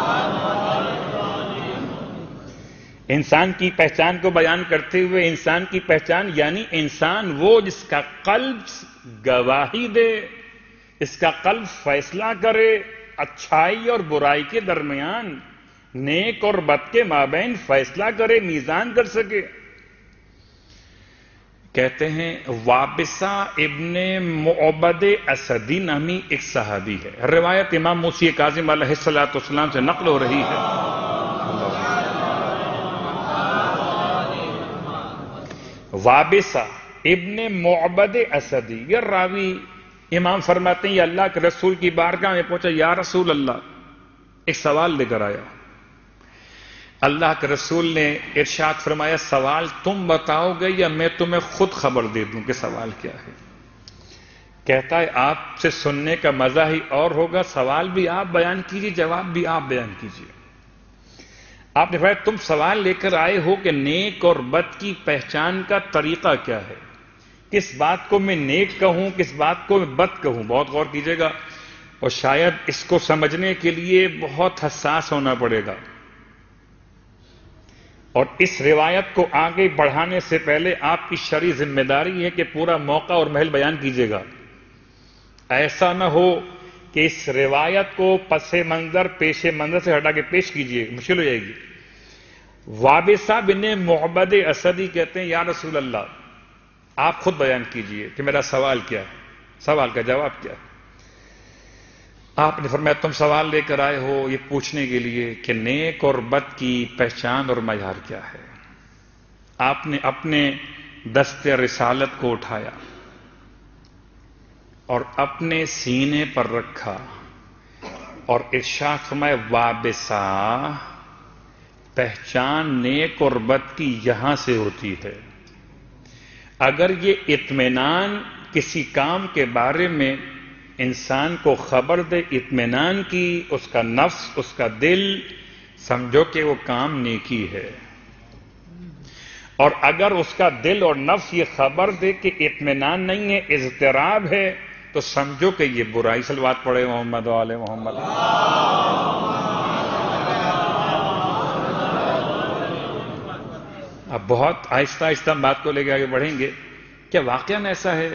انسان کی پہچان کو بیان کرتے ہوئے انسان کی پہچان یعنی انسان وہ جس کا قلب گواہی دے، اس کا قلب فیصلہ کرے اچھائی اور برائی کے درمیان، نیک اور بد کے مابین فیصلہ کرے، میزان کر سکے۔ کہتے ہیں وابسہ ابن معبد اسدی نامی ایک صحابی ہے، روایت امام موسی کاظم علیہ السلام سے نقل ہو رہی ہے۔ وابسہ ابن معبد اسدی، یہ راوی امام فرماتے ہیں یہ اللہ کے رسول کی بارگاہ میں پہنچا، یا رسول اللہ، ایک سوال لے کر آیا۔ اللہ کے رسول نے ارشاد فرمایا سوال تم بتاؤ گے یا میں تمہیں خود خبر دے دوں کہ سوال کیا ہے؟ کہتا ہے آپ سے سننے کا مزہ ہی اور ہوگا، سوال بھی آپ بیان کیجیے، جواب بھی آپ بیان کیجیے۔ آپ نے فرمایا تم سوال لے کر آئے ہو کہ نیک اور بد کی پہچان کا طریقہ کیا ہے، کس بات کو میں نیک کہوں، کس بات کو میں بد کہوں۔ بہت غور کیجیے گا اور شاید اس کو سمجھنے کے لیے بہت حساس ہونا پڑے گا، اور اس روایت کو آگے بڑھانے سے پہلے آپ کی شرعی ذمہ داری ہے کہ پورا موقع اور محل بیان کیجیے گا۔ ایسا نہ ہو کہ اس روایت کو پس منظر پیش منظر سے ہٹا کے پیش کیجیے، مشکل ہو جائے گی۔ وابسہ بن معبد اسدی کہتے ہیں یا رسول اللہ آپ خود بیان کیجیے کہ میرا سوال کیا ہے، سوال کا جواب کیا ہے۔ آپ نے فرمایا تم سوال لے کر آئے ہو یہ پوچھنے کے لیے کہ نیک اور بد کی پہچان اور معیار کیا ہے۔ آپ نے اپنے دست رسالت کو اٹھایا اور اپنے سینے پر رکھا اور ارشاد فرمایا وابسہ، پہچان نیک اور بد کی یہاں سے ہوتی ہے۔ اگر یہ اطمینان کسی کام کے بارے میں انسان کو خبر دے اطمینان کی، اس کا نفس، اس کا دل، سمجھو کہ وہ کام نیکی ہے۔ اور اگر اس کا دل اور نفس یہ خبر دے کہ اطمینان نہیں ہے، اضطراب ہے، تو سمجھو کہ یہ برائی۔ صلوات پڑھے محمد و آل محمد۔ اب بہت آہستہ آہستہ بات کو لے کے آگے بڑھیں گے۔ کیا واقعاً ایسا ہے؟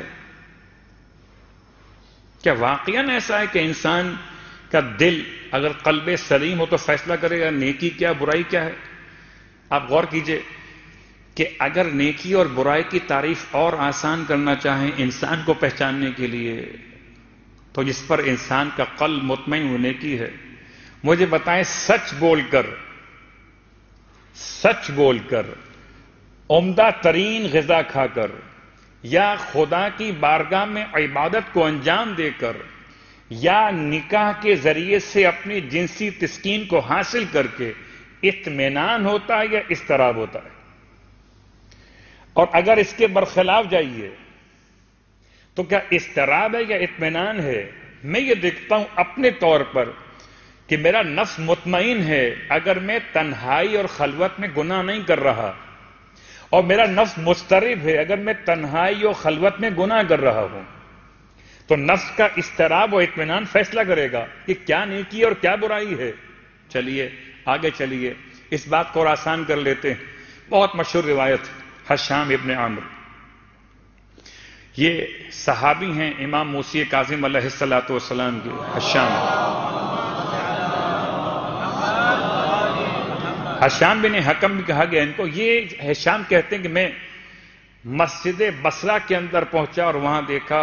کیا واقعاً ایسا ہے کہ انسان کا دل اگر قلب سلیم ہو تو فیصلہ کرے گا نیکی کیا برائی کیا ہے؟ آپ غور کیجئے کہ اگر نیکی اور برائی کی تعریف اور آسان کرنا چاہیں انسان کو پہچاننے کے لیے، تو جس پر انسان کا قلب مطمئن ہونے کی ہے، مجھے بتائیں سچ بول کر عمدہ ترین غذا کھا کر یا خدا کی بارگاہ میں عبادت کو انجام دے کر یا نکاح کے ذریعے سے اپنی جنسی تسکین کو حاصل کر کے اطمینان ہوتا ہے یا اضطراب ہوتا ہے؟ اور اگر اس کے برخلاف جائیے تو کیا اضطراب ہے یا اطمینان ہے؟ میں یہ دیکھتا ہوں اپنے طور پر کہ میرا نفس مطمئن ہے اگر میں تنہائی اور خلوت میں گناہ نہیں کر رہا، اور میرا نفس مضطرب ہے اگر میں تنہائی اور خلوت میں گناہ کر رہا ہوں۔ تو نفس کا اضطراب و اطمینان فیصلہ کرے گا کہ کیا نیکی اور کیا برائی ہے۔ چلیے آگے چلیے، اس بات کو اور آسان کر لیتے ہیں۔ بہت مشہور روایت حشام ابن عمرو، یہ صحابی ہیں امام موسی کاظم علیہ السلام کے۔ حشام بن حکم بھی کہا گیا ان کو۔ یہ حشام کہتے ہیں کہ میں مسجد بصرہ کے اندر پہنچا اور وہاں دیکھا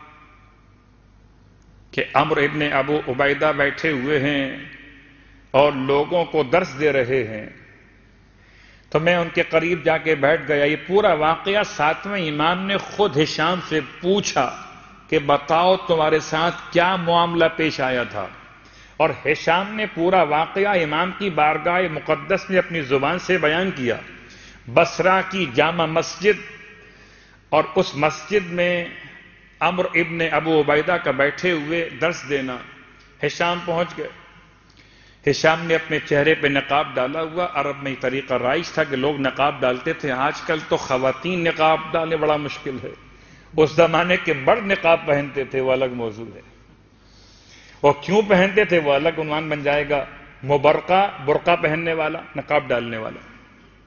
کہ عمرو ابن ابو عبیدہ بیٹھے ہوئے ہیں اور لوگوں کو درس دے رہے ہیں، تو میں ان کے قریب جا کے بیٹھ گیا۔ یہ پورا واقعہ ساتویں امام نے خود حشام سے پوچھا کہ بتاؤ تمہارے ساتھ کیا معاملہ پیش آیا تھا، اور حشام نے پورا واقعہ امام کی بارگاہ مقدس میں اپنی زبان سے بیان کیا۔ بصرہ کی جامع مسجد، اور اس مسجد میں عمرو ابن ابو عبیدہ کا بیٹھے ہوئے درس دینا۔ حشام پہنچ گئے، حشام نے اپنے چہرے پہ نقاب ڈالا ہوا۔ عرب میں یہ طریقہ رائج تھا کہ لوگ نقاب ڈالتے تھے، آج کل تو خواتین نقاب ڈالنے بڑا مشکل ہے، اس زمانے کے مرد نقاب پہنتے تھے، وہ الگ موضوع ہے۔ اور کیوں پہنتے تھے وہ الگ عنوان بن جائے گا۔ مبرقہ، برقع پہننے والا، نقاب ڈالنے والا۔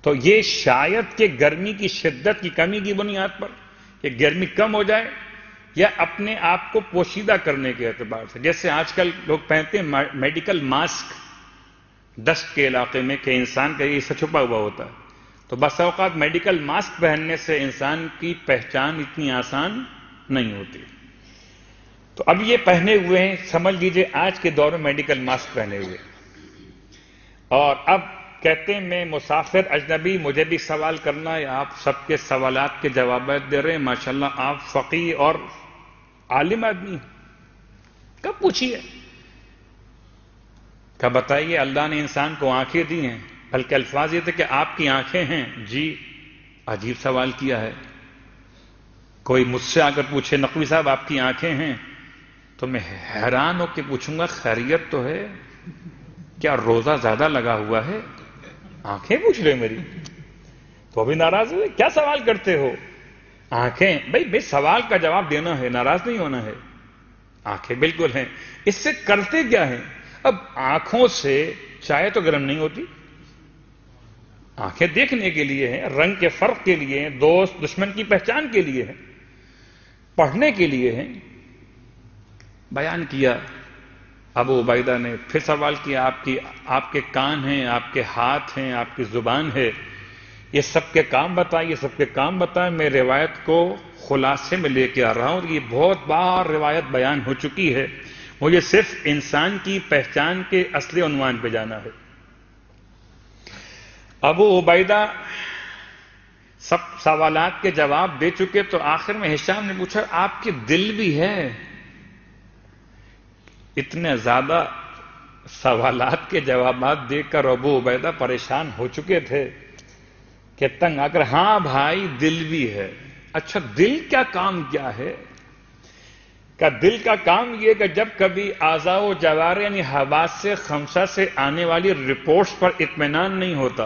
تو یہ شاید کہ گرمی کی شدت کی کمی کی بنیاد پر کہ گرمی کم ہو جائے، یا اپنے آپ کو پوشیدہ کرنے کے اعتبار سے، جیسے آج کل لوگ پہنتے ہیں میڈیکل ماسک ڈسٹ کے علاقے میں کہ انسان کا یہ حصہ چھپا ہوا ہوتا ہے، تو بس اوقات میڈیکل ماسک پہننے سے انسان کی پہچان اتنی آسان نہیں ہوتی. تو اب یہ پہنے ہوئے ہیں، سمجھ لیجئے آج کے دور میں میڈیکل ماسک پہنے ہوئے، اور اب کہتے ہیں میں مسافر اجنبی، مجھے بھی سوال کرنا ہے. آپ سب کے سوالات کے جوابات دے رہے ہیں، ماشاءاللہ آپ فقیہ اور عالم آدمی ہیں. کب پوچھیے، کب بتائیے اللہ نے انسان کو آنکھیں دی ہیں، بلکہ الفاظ یہ تھے کہ آپ کی آنکھیں ہیں. جی عجیب سوال کیا ہے. کوئی مجھ سے آ کر پوچھے نقوی صاحب آپ کی آنکھیں ہیں، تو میں حیران ہو کے پوچھوں گا خیریت تو ہے؟ کیا روزہ زیادہ لگا ہوا ہے؟ آنکھیں پوچھ رہے میری، تو ابھی ناراض ہوئے؟ کیا سوال کرتے ہو؟ آنکھیں بھائی سوال کا جواب دینا ہے، ناراض نہیں ہونا ہے. آنکھیں بالکل ہیں. اس سے کرتے کیا ہیں؟ اب آنکھوں سے چائے تو گرم نہیں ہوتی. آنکھیں دیکھنے کے لیے ہیں، رنگ کے فرق کے لیے ہیں، دوست دشمن کی پہچان کے لیے ہیں، پڑھنے کے لیے ہیں. بیان کیا ابو عبیدہ نے، پھر سوال کیا آپ کے کان ہیں، آپ کے ہاتھ ہیں، آپ کی زبان ہے، یہ سب کے کام بتائیں، یہ سب کے کام بتائیں. میں روایت کو خلاصے میں لے کے آ رہا ہوں، یہ بہت بار روایت بیان ہو چکی ہے، مجھے صرف انسان کی پہچان کے اصلی عنوان پہ جانا ہے. ابو عبیدہ سب سوالات کے جواب دے چکے، تو آخر میں ہشام نے پوچھا آپ کے دل بھی ہے؟ اتنے زیادہ سوالات کے جوابات دے کر ابو عبیدہ پریشان ہو چکے تھے کہ تنگ آ کر ہاں بھائی دل بھی ہے. اچھا دل کا کام کیا ہے؟ کہ دل کا کام یہ کہ جب کبھی اعضاء و جوارح یعنی حواس سے خمسہ سے آنے والی رپورٹس پر اطمینان نہیں ہوتا.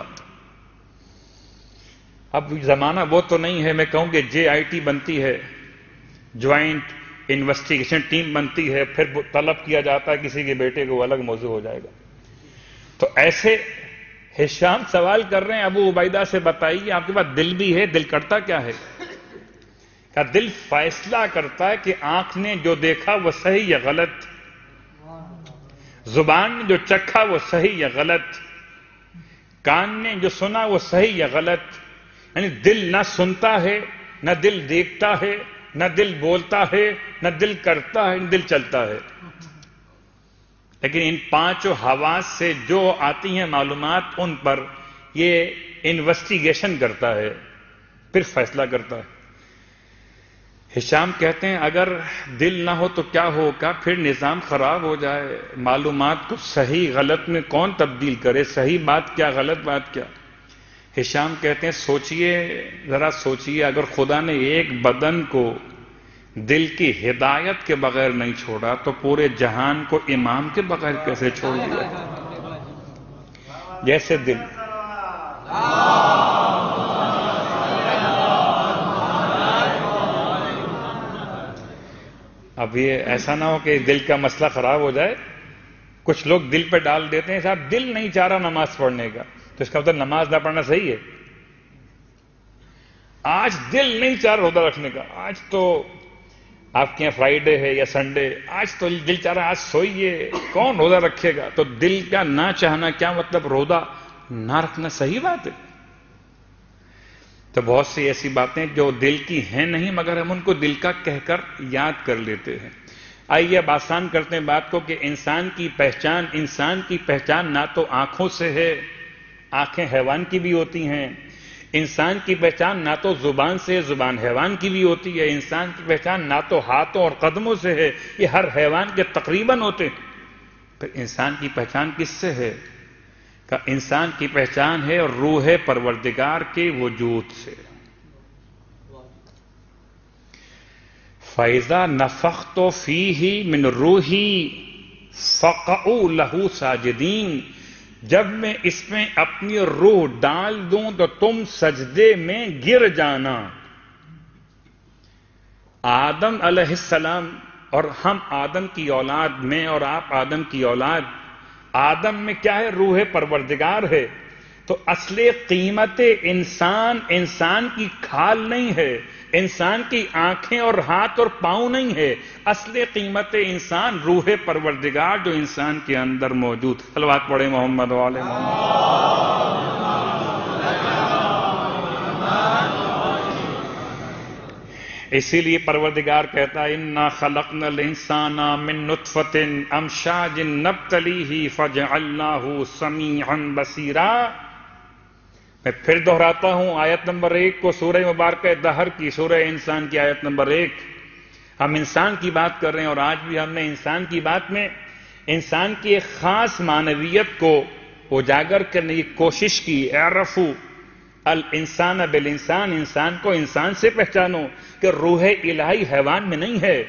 اب زمانہ وہ تو نہیں ہے میں کہوں کہ JIT بنتی ہے، جوائنٹ انویسٹیگیشن ٹیم بنتی ہے، پھر طلب کیا جاتا ہے کسی کے بیٹے کو، الگ موضوع ہو جائے گا. تو ایسے ہشام سوال کر رہے ہیں ابو عبیدہ سے، بتائیے آپ کے پاس دل بھی ہے، دل کرتا کیا ہے؟ کہ دل فیصلہ کرتا ہے کہ آنکھ نے جو دیکھا وہ صحیح یا غلط، زبان نے جو چکھا وہ صحیح یا غلط، کان نے جو سنا وہ صحیح یا غلط. یعنی دل نہ سنتا ہے، نہ دل دیکھتا ہے، نہ دل بولتا ہے، نہ دل کرتا ہے، نہ دل چلتا ہے. لیکن ان پانچوں حواس سے جو آتی ہیں معلومات، ان پر یہ انویسٹیگیشن کرتا ہے، پھر فیصلہ کرتا ہے. ہشام کہتے ہیں اگر دل نہ ہو تو کیا ہوگا؟ پھر نظام خراب ہو جائے. معلومات کو صحیح غلط میں کون تبدیل کرے؟ صحیح بات کیا، غلط بات کیا؟ ہشام کہتے ہیں سوچئے، ذرا سوچئے، اگر خدا نے ایک بدن کو دل کی ہدایت کے بغیر نہیں چھوڑا تو پورے جہان کو امام کے بغیر کیسے چھوڑ دیا؟ جیسے دل. اب یہ ایسا نہ ہو کہ دل کا مسئلہ خراب ہو جائے. کچھ لوگ دل پہ ڈال دیتے ہیں صاحب دل نہیں چاہ رہا نماز پڑھنے کا، تو اس کا مطلب نماز نہ پڑھنا صحیح ہے. آج دل نہیں چاہ رہا روزہ رکھنے کا، آج تو آپ کے یہاں فرائیڈے ہے یا سنڈے، آج تو دل چاہ رہا آج سوئیے، کون روزہ رکھے گا؟ تو دل کا نہ چاہنا کیا مطلب روزہ نہ رکھنا صحیح بات ہے؟ تو بہت سی ایسی باتیں جو دل کی ہیں نہیں، مگر ہم ان کو دل کا کہہ کر یاد کر لیتے ہیں. آئیے اب آسان کرتے ہیں بات کو کہ انسان کی پہچان نہ تو آنکھوں سے ہے، آنکھیں حیوان کی بھی ہوتی ہیں. انسان کی پہچان نہ تو زبان سے ہے، زبان حیوان کی بھی ہوتی ہے. انسان کی پہچان نہ تو ہاتھوں اور قدموں سے ہے، یہ ہر حیوان کے تقریباً ہوتے ہیں. پھر انسان کی پہچان کس سے ہے؟ کہ انسان کی پہچان ہے روح پروردگار کے وجود سے. فَإِذَا نَفَخْتُ فِيهِ مِنْ رُوحِي فَقَعُوا لَهُ سَاجِدِينَ، جب میں اس میں اپنی روح ڈال دوں تو تم سجدے میں گر جانا. آدم علیہ السلام اور ہم آدم کی اولاد، میں اور آپ آدم کی اولاد، آدم میں کیا ہے؟ روح پروردگار ہے. تو اصل قیمت انسان انسان کی کھال نہیں ہے، انسان کی آنکھیں اور ہاتھ اور پاؤں نہیں ہے، اصل قیمت انسان روح پروردگار جو انسان کے اندر موجود. صلوات پڑھیں محمد و آل محمد. اسی لیے پروردگار کہتا ہے انا خلقنا الانسان من نطفۃ امشاج نبتلیہ فجعلناہ سمیعا بصیرا. میں پھر دہراتا ہوں آیت نمبر 1 کو، سورہ مبارکہ دہر کی سورہ انسان کی آیت نمبر 1. ہم انسان کی بات کر رہے ہیں، اور آج بھی ہم نے انسان کی بات میں انسان کی ایک خاص معنویت کو اجاگر کرنے کی کوشش کی. اعرفوا الانسان بالانسان، انسان کو انسان سے پہچانو کہ روح الہی حیوان میں نہیں ہے،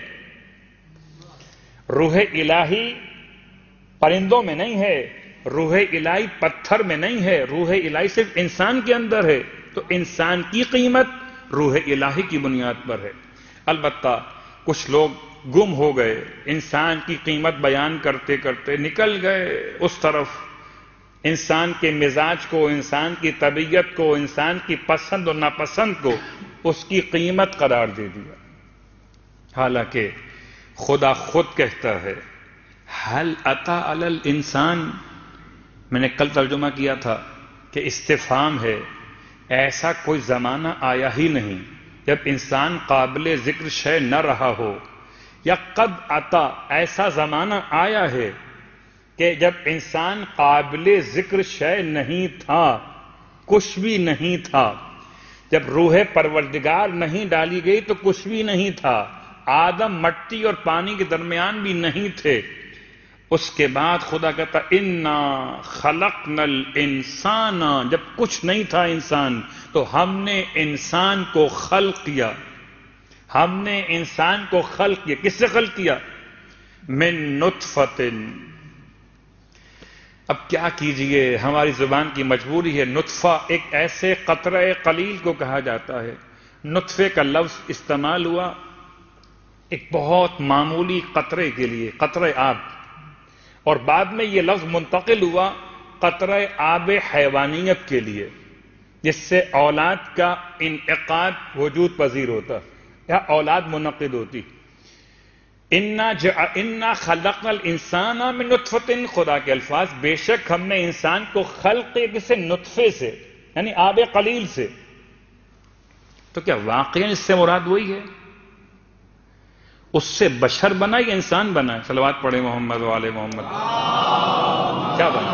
روح الہی پرندوں میں نہیں ہے، روح الہی پتھر میں نہیں ہے، روح الہی صرف انسان کے اندر ہے. تو انسان کی قیمت روح الہی کی بنیاد پر ہے. البتہ کچھ لوگ گم ہو گئے، انسان کی قیمت بیان کرتے کرتے نکل گئے اس طرف، انسان کے مزاج کو، انسان کی طبیعت کو، انسان کی پسند اور ناپسند کو اس کی قیمت قرار دے دیا. حالانکہ خدا خود کہتا ہے هل اتی علی الانسان، میں نے کل ترجمہ کیا تھا کہ استفہام ہے، ایسا کوئی زمانہ آیا ہی نہیں جب انسان قابل ذکر شے نہ رہا ہو، یا قد اتا، ایسا زمانہ آیا ہے کہ جب انسان قابل ذکر شے نہیں تھا، کچھ بھی نہیں تھا. جب روح پروردگار نہیں ڈالی گئی تو کچھ بھی نہیں تھا، آدم مٹی اور پانی کے درمیان بھی نہیں تھے. اس کے بعد خدا کہتا انا خلقنا الانسان، جب کچھ نہیں تھا انسان تو ہم نے انسان کو خلق کیا. ہم نے انسان کو خلق کیا. کس سے خلق کیا؟ من نطفۃ. اب کیا کیجئے، ہماری زبان کی مجبوری ہے. نطفہ ایک ایسے قطرہ قلیل کو کہا جاتا ہے. نطفے کا لفظ استعمال ہوا ایک بہت معمولی قطرے کے لیے، قطرہ آب، اور بعد میں یہ لفظ منتقل ہوا قطرہ آب حیوانیت کے لیے، جس سے اولاد کا انعقاد وجود پذیر ہوتا یا اولاد منعقد ہوتی. انا خلقنا الانسان من نطفۃ، خدا کے الفاظ، بے شک ہم نے انسان کو خلق کیا کسی نطفے سے، یعنی آب قلیل سے. تو کیا واقعی اس سے مراد وہی ہے؟ اس سے بشر بنا یا انسان بنا؟ صلوات پڑھیں محمد و آل محمد. کیا بنا؟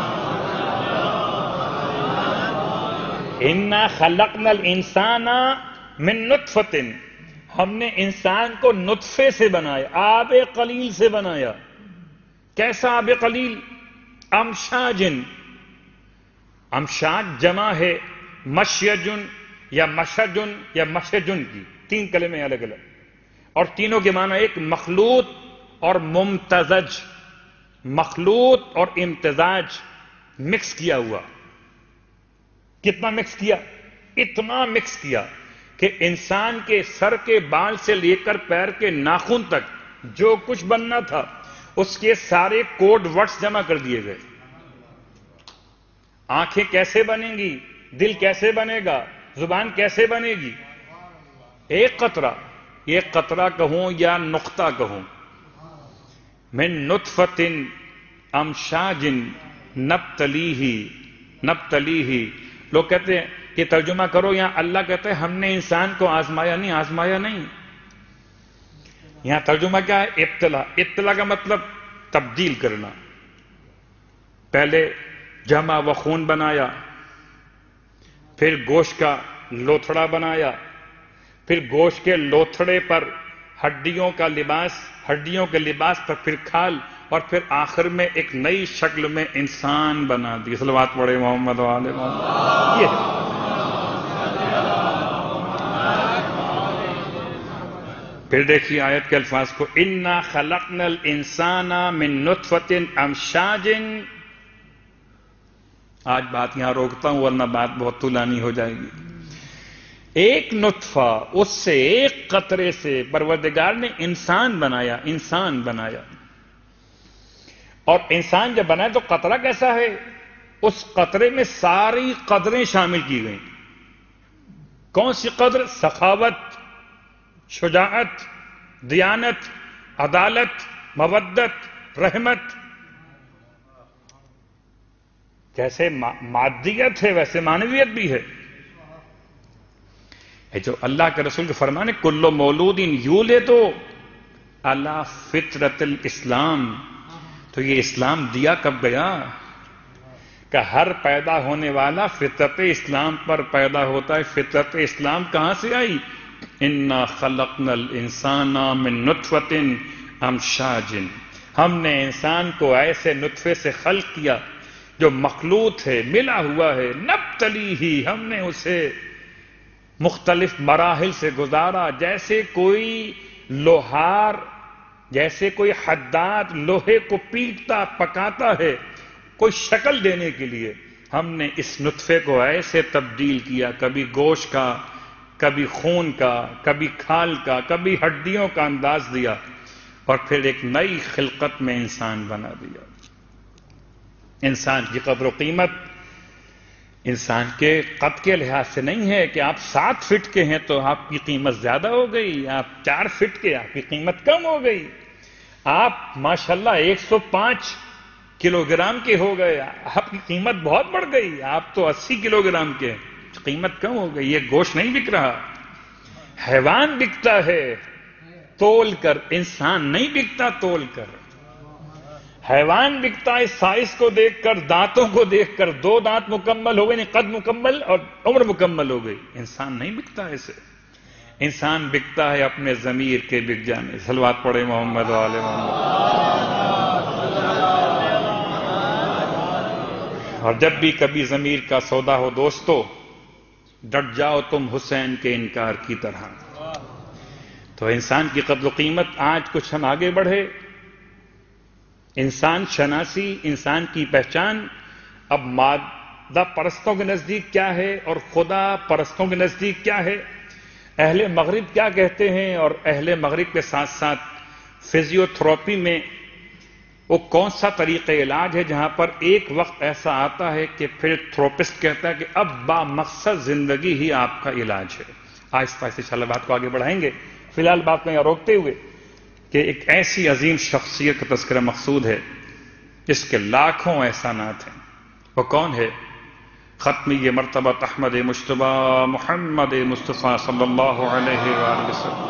انا خلقنا الانسان من نطفۃ، ہم نے انسان کو نطفے سے بنایا، آب قلیل سے بنایا. کیسا آب قلیل؟ امشاجن. امشاج جمع ہے مشیجن یا مشجن یا مشجن کی، 3 کلمے الگ الگ، اور تینوں کے معنی ایک، مخلوط اور ممتزج. مخلوط اور امتزاج مکس کیا ہوا. کتنا مکس کیا؟ اتنا مکس کیا کہ انسان کے سر کے بال سے لے کر پیر کے ناخن تک جو کچھ بننا تھا اس کے سارے کوڈ ورڈز جمع کر دیے گئے. آنکھیں کیسے بنیں گی، دل کیسے بنے گا، زبان کیسے بنے گی؟ ایک قطرہ، یہ قطرہ کہوں یا نقطہ کہوں، من نطفۃ امشاج نبتلیہ. لوگ کہتے ہیں کہ ترجمہ کرو، یہاں اللہ کہتے ہیں ہم نے انسان کو آزمایا نہیں. آزمایا نہیں، یہاں ترجمہ کیا ہے؟ ابتلا. ابتلا کا مطلب تبدیل کرنا. پہلے جمع و خون بنایا، پھر گوشت کا لوتھڑا بنایا، پھر گوشت کے لوتھڑے پر ہڈیوں کا لباس، ہڈیوں کے لباس پر پھر کھال، اور پھر آخر میں ایک نئی شکل میں انسان بنا دی. صلوات پڑھے محمد و آل محمد. یہ پھر دیکھیے آیت کے الفاظ کو، انا خلقنا الانسان من نطفۃ امشاج. آج بات یہاں روکتا ہوں ورنہ بات بہت طولانی ہو جائے گی. ایک نطفہ، اس سے ایک قطرے سے پروردگار نے انسان بنایا. انسان بنایا، اور انسان جب بنایا تو قطرہ کیسا ہے؟ اس قطرے میں ساری قدریں شامل کی گئیں. کون سی قدر؟ سخاوت، شجاعت، دیانت، عدالت، مودت، رحمت. جیسے مادیت ہے ویسے معنویت بھی ہے. جو اللہ کے رسول کے فرمانے کل مولود یولد علی فطرت الاسلام، تو یہ اسلام دیا کب گیا؟ کہ ہر پیدا ہونے والا فطرت اسلام پر پیدا ہوتا ہے. فطرت اسلام کہاں سے آئی؟ انا خلقنا الانسان من نطفۃ امشاج، ہم نے انسان کو ایسے نطفے سے خلق کیا جو مخلوط ہے، ملا ہوا ہے. نبتلی ہی، ہم نے اسے مختلف مراحل سے گزارا. جیسے کوئی لوہار، جیسے کوئی حداد لوہے کو پیٹتا پکاتا ہے کوئی شکل دینے کے لیے، ہم نے اس نطفے کو ایسے تبدیل کیا، کبھی گوشت کا، کبھی خون کا، کبھی کھال کا، کبھی ہڈیوں کا انداز دیا، اور پھر ایک نئی خلقت میں انسان بنا دیا. انسان کی قدر و قیمت انسان کے قد کے لحاظ سے نہیں ہے کہ آپ 7 فٹ کے ہیں تو آپ کی قیمت زیادہ ہو گئی، آپ 4 فٹ کے آپ کی قیمت کم ہو گئی، آپ ماشاءاللہ 105 کلو گرام کے ہو گئے آپ کی قیمت بہت بڑھ گئی، آپ تو 80 کلو گرام کے قیمت کم ہو گئی. یہ گوشت نہیں بک رہا، حیوان بکتا ہے تول کر، انسان نہیں بکتا تول کر. حیوان بکتا ہے سائز کو دیکھ کر، دانتوں کو دیکھ کر. 2 دانت مکمل ہو گئے، یعنی قد مکمل اور عمر مکمل ہو گئی. انسان نہیں بکتا ایسے، انسان بکتا ہے اپنے ضمیر کے بک جانے. صلوات پڑھے محمد و آل محمد. اور جب بھی کبھی ضمیر کا سودا ہو دوستو، ڈٹ جاؤ تم حسین کے انکار کی طرح. تو انسان کی قدر و قیمت آج کچھ ہم آگے بڑھے. انسان شناسی، انسان کی پہچان اب مادہ پرستوں کے نزدیک کیا ہے اور خدا پرستوں کے نزدیک کیا ہے. اہل مغرب کیا کہتے ہیں، اور اہل مغرب کے ساتھ ساتھ فزیو تھراپی میں وہ کون سا طریقہ علاج ہے جہاں پر ایک وقت ایسا آتا ہے کہ پھر تھراپسٹ کہتا ہے کہ اب با مقصد زندگی ہی آپ کا علاج ہے. آہستہ آہستہ انشاءاللہ بات کو آگے بڑھائیں گے. فی الحال بات میں روکتے ہوئے کہ ایک ایسی عظیم شخصیت کا تذکرہ مقصود ہے جس کے لاکھوں احسانات ہیں. وہ کون ہے؟ ختمی مرتبہ احمد مجتبی محمد مصطفیٰ صلی اللہ علیہ وآلہ وسلم.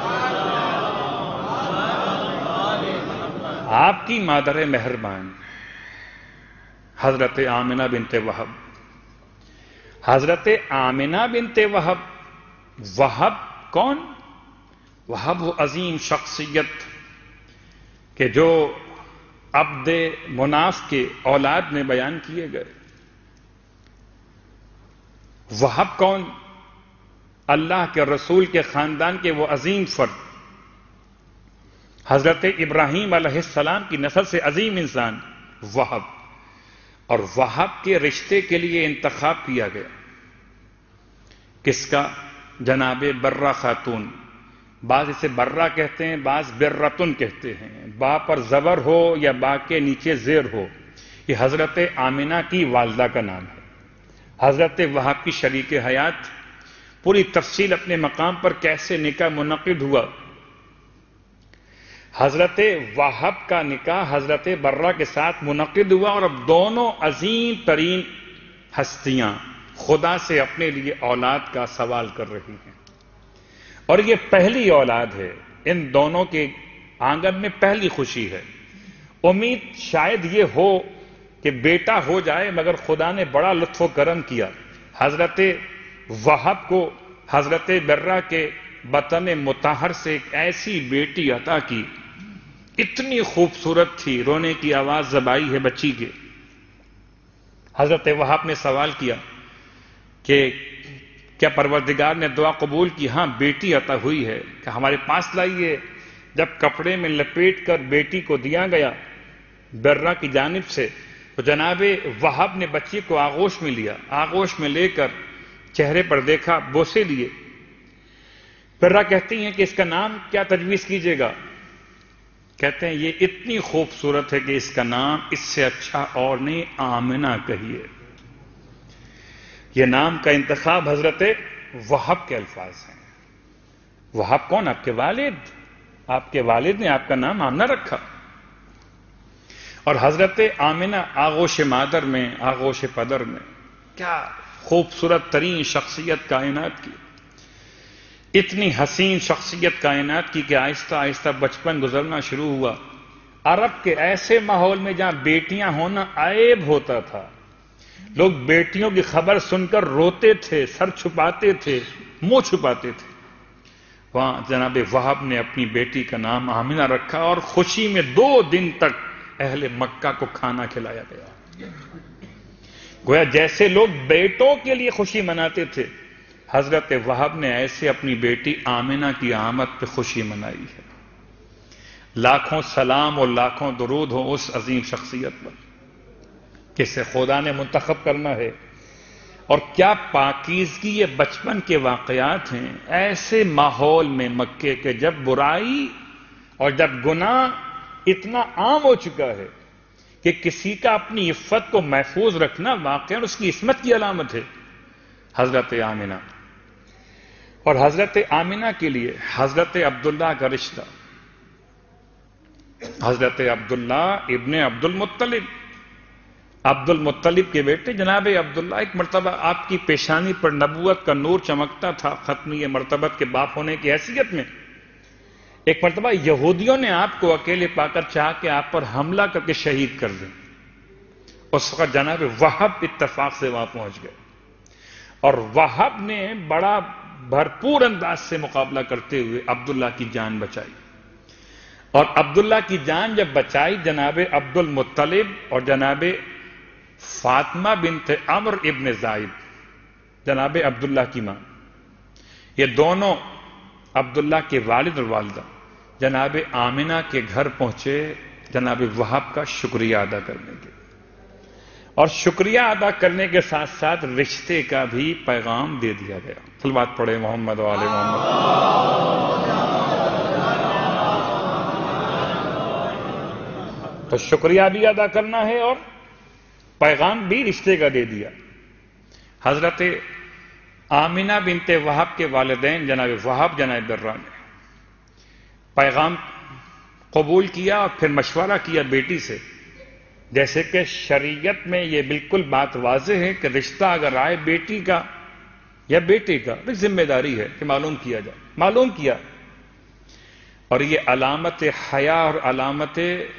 آپ کی مادر مہربان حضرت آمنہ بنت وہب. حضرت آمنہ بنت وہب. وہب کون؟ وہب وہ عظیم شخصیت کہ جو عبد مناف کے اولاد میں بیان کیے گئے. وہب کون؟ اللہ کے رسول کے خاندان کے وہ عظیم فرد، حضرت ابراہیم علیہ السلام کی نسل سے عظیم انسان وہب. اور وہب کے رشتے کے لیے انتخاب کیا گیا کس کا؟ جناب برہ خاتون. بعض اسے برہ کہتے ہیں، بعض برتن کہتے ہیں. با پر زبر ہو یا با کے نیچے زیر ہو، یہ حضرت آمنہ کی والدہ کا نام ہے. حضرت وہب کی شریک حیات. پوری تفصیل اپنے مقام پر کیسے نکاح منعقد ہوا. حضرت وہب کا نکاح حضرت برہ کے ساتھ منعقد ہوا، اور اب دونوں عظیم ترین ہستیاں خدا سے اپنے لیے اولاد کا سوال کر رہی ہیں. اور یہ پہلی اولاد ہے، ان دونوں کے آنگن میں پہلی خوشی ہے. امید شاید یہ ہو کہ بیٹا ہو جائے، مگر خدا نے بڑا لطف و کرم کیا. حضرت وہب کو حضرت برہ کے بطن مطہر سے ایک ایسی بیٹی عطا کی، اتنی خوبصورت تھی، رونے کی آواز زبائی ہے بچی کے. حضرت وہب نے سوال کیا کہ کیا پروردگار نے دعا قبول کی؟ ہاں بیٹی عطا ہوئی ہے. کہ ہمارے پاس لائیے. جب کپڑے میں لپیٹ کر بیٹی کو دیا گیا برہ کی جانب سے، تو جناب وہب نے بچی کو آغوش میں لیا. آغوش میں لے کر چہرے پر دیکھا، بوسے لیے. برہ کہتی ہیں کہ اس کا نام کیا تجویز کیجیے گا؟ کہتے ہیں یہ اتنی خوبصورت ہے کہ اس کا نام اس سے اچھا اور نہیں، آمنہ کہیے۔ یہ نام کا انتخاب حضرت وہب کے الفاظ ہیں۔ وہب کون؟ آپ کے والد، آپ کے والد نے آپ کا نام آمنہ رکھا۔ اور حضرت آمنہ آغوش مادر میں، آغوش پدر میں، کیا خوبصورت ترین شخصیت کائنات کی، اتنی حسین شخصیت کائنات کی کہ آہستہ آہستہ بچپن گزرنا شروع ہوا۔ عرب کے ایسے ماحول میں جہاں بیٹیاں ہونا عیب ہوتا تھا، لوگ بیٹیوں کی خبر سن کر روتے تھے، سر چھپاتے تھے، منہ چھپاتے تھے، وہاں جناب وہب نے اپنی بیٹی کا نام آمنہ رکھا اور خوشی میں 2 دن تک اہل مکہ کو کھانا کھلایا گیا۔ گویا جیسے لوگ بیٹوں کے لیے خوشی مناتے تھے، حضرت وہب نے ایسے اپنی بیٹی آمنہ کی آمد پہ خوشی منائی ہے۔ لاکھوں سلام اور لاکھوں درود ہو اس عظیم شخصیت پر جسے خدا نے منتخب کرنا ہے۔ اور کیا پاکیزگی یہ بچپن کے واقعات ہیں، ایسے ماحول میں مکے کے جب برائی اور جب گناہ اتنا عام ہو چکا ہے کہ کسی کا اپنی عفت کو محفوظ رکھنا واقعا اس کی عصمت کی علامت ہے۔ حضرت آمنہ، اور حضرت آمنہ کے لیے حضرت عبداللہ کا رشتہ، حضرت عبداللہ ابن عبد المطلب، عبد المطلب کے بیٹے جناب عبداللہ۔ ایک مرتبہ آپ کی پیشانی پر نبوت کا نور چمکتا تھا ختمی مرتبت کے باپ ہونے کی حیثیت میں۔ ایک مرتبہ یہودیوں نے آپ کو اکیلے پا کر چاہ کہ آپ پر حملہ کر کے شہید کر دیں۔ اس وقت جناب وہب اتفاق سے وہاں پہنچ گئے، اور وہب نے بڑا بھرپور انداز سے مقابلہ کرتے ہوئے عبداللہ کی جان بچائی۔ اور عبداللہ کی جان جب بچائی، جناب عبد المطلب اور جناب فاطمہ بنت عمر ابن زائد، جناب عبداللہ کی ماں، یہ دونوں عبداللہ کے والد اور والدہ جناب آمنہ کے گھر پہنچے جناب وہب کا شکریہ ادا کرنے کے، اور شکریہ ادا کرنے کے ساتھ ساتھ رشتے کا بھی پیغام دے دیا گیا۔ صلوات پڑھے محمد و آل محمد۔ تو شکریہ بھی ادا کرنا ہے اور پیغام بھی رشتے کا دے دیا۔ حضرت آمنہ بنت وہب کے والدین جناب وہب جناب درہ نے پیغام قبول کیا اور پھر مشورہ کیا بیٹی سے، جیسے کہ شریعت میں یہ بالکل بات واضح ہے کہ رشتہ اگر آئے بیٹی کا یا بیٹے کا تو ذمہ داری ہے کہ معلوم کیا جائے۔ معلوم کیا، اور یہ علامت حیا اور علامت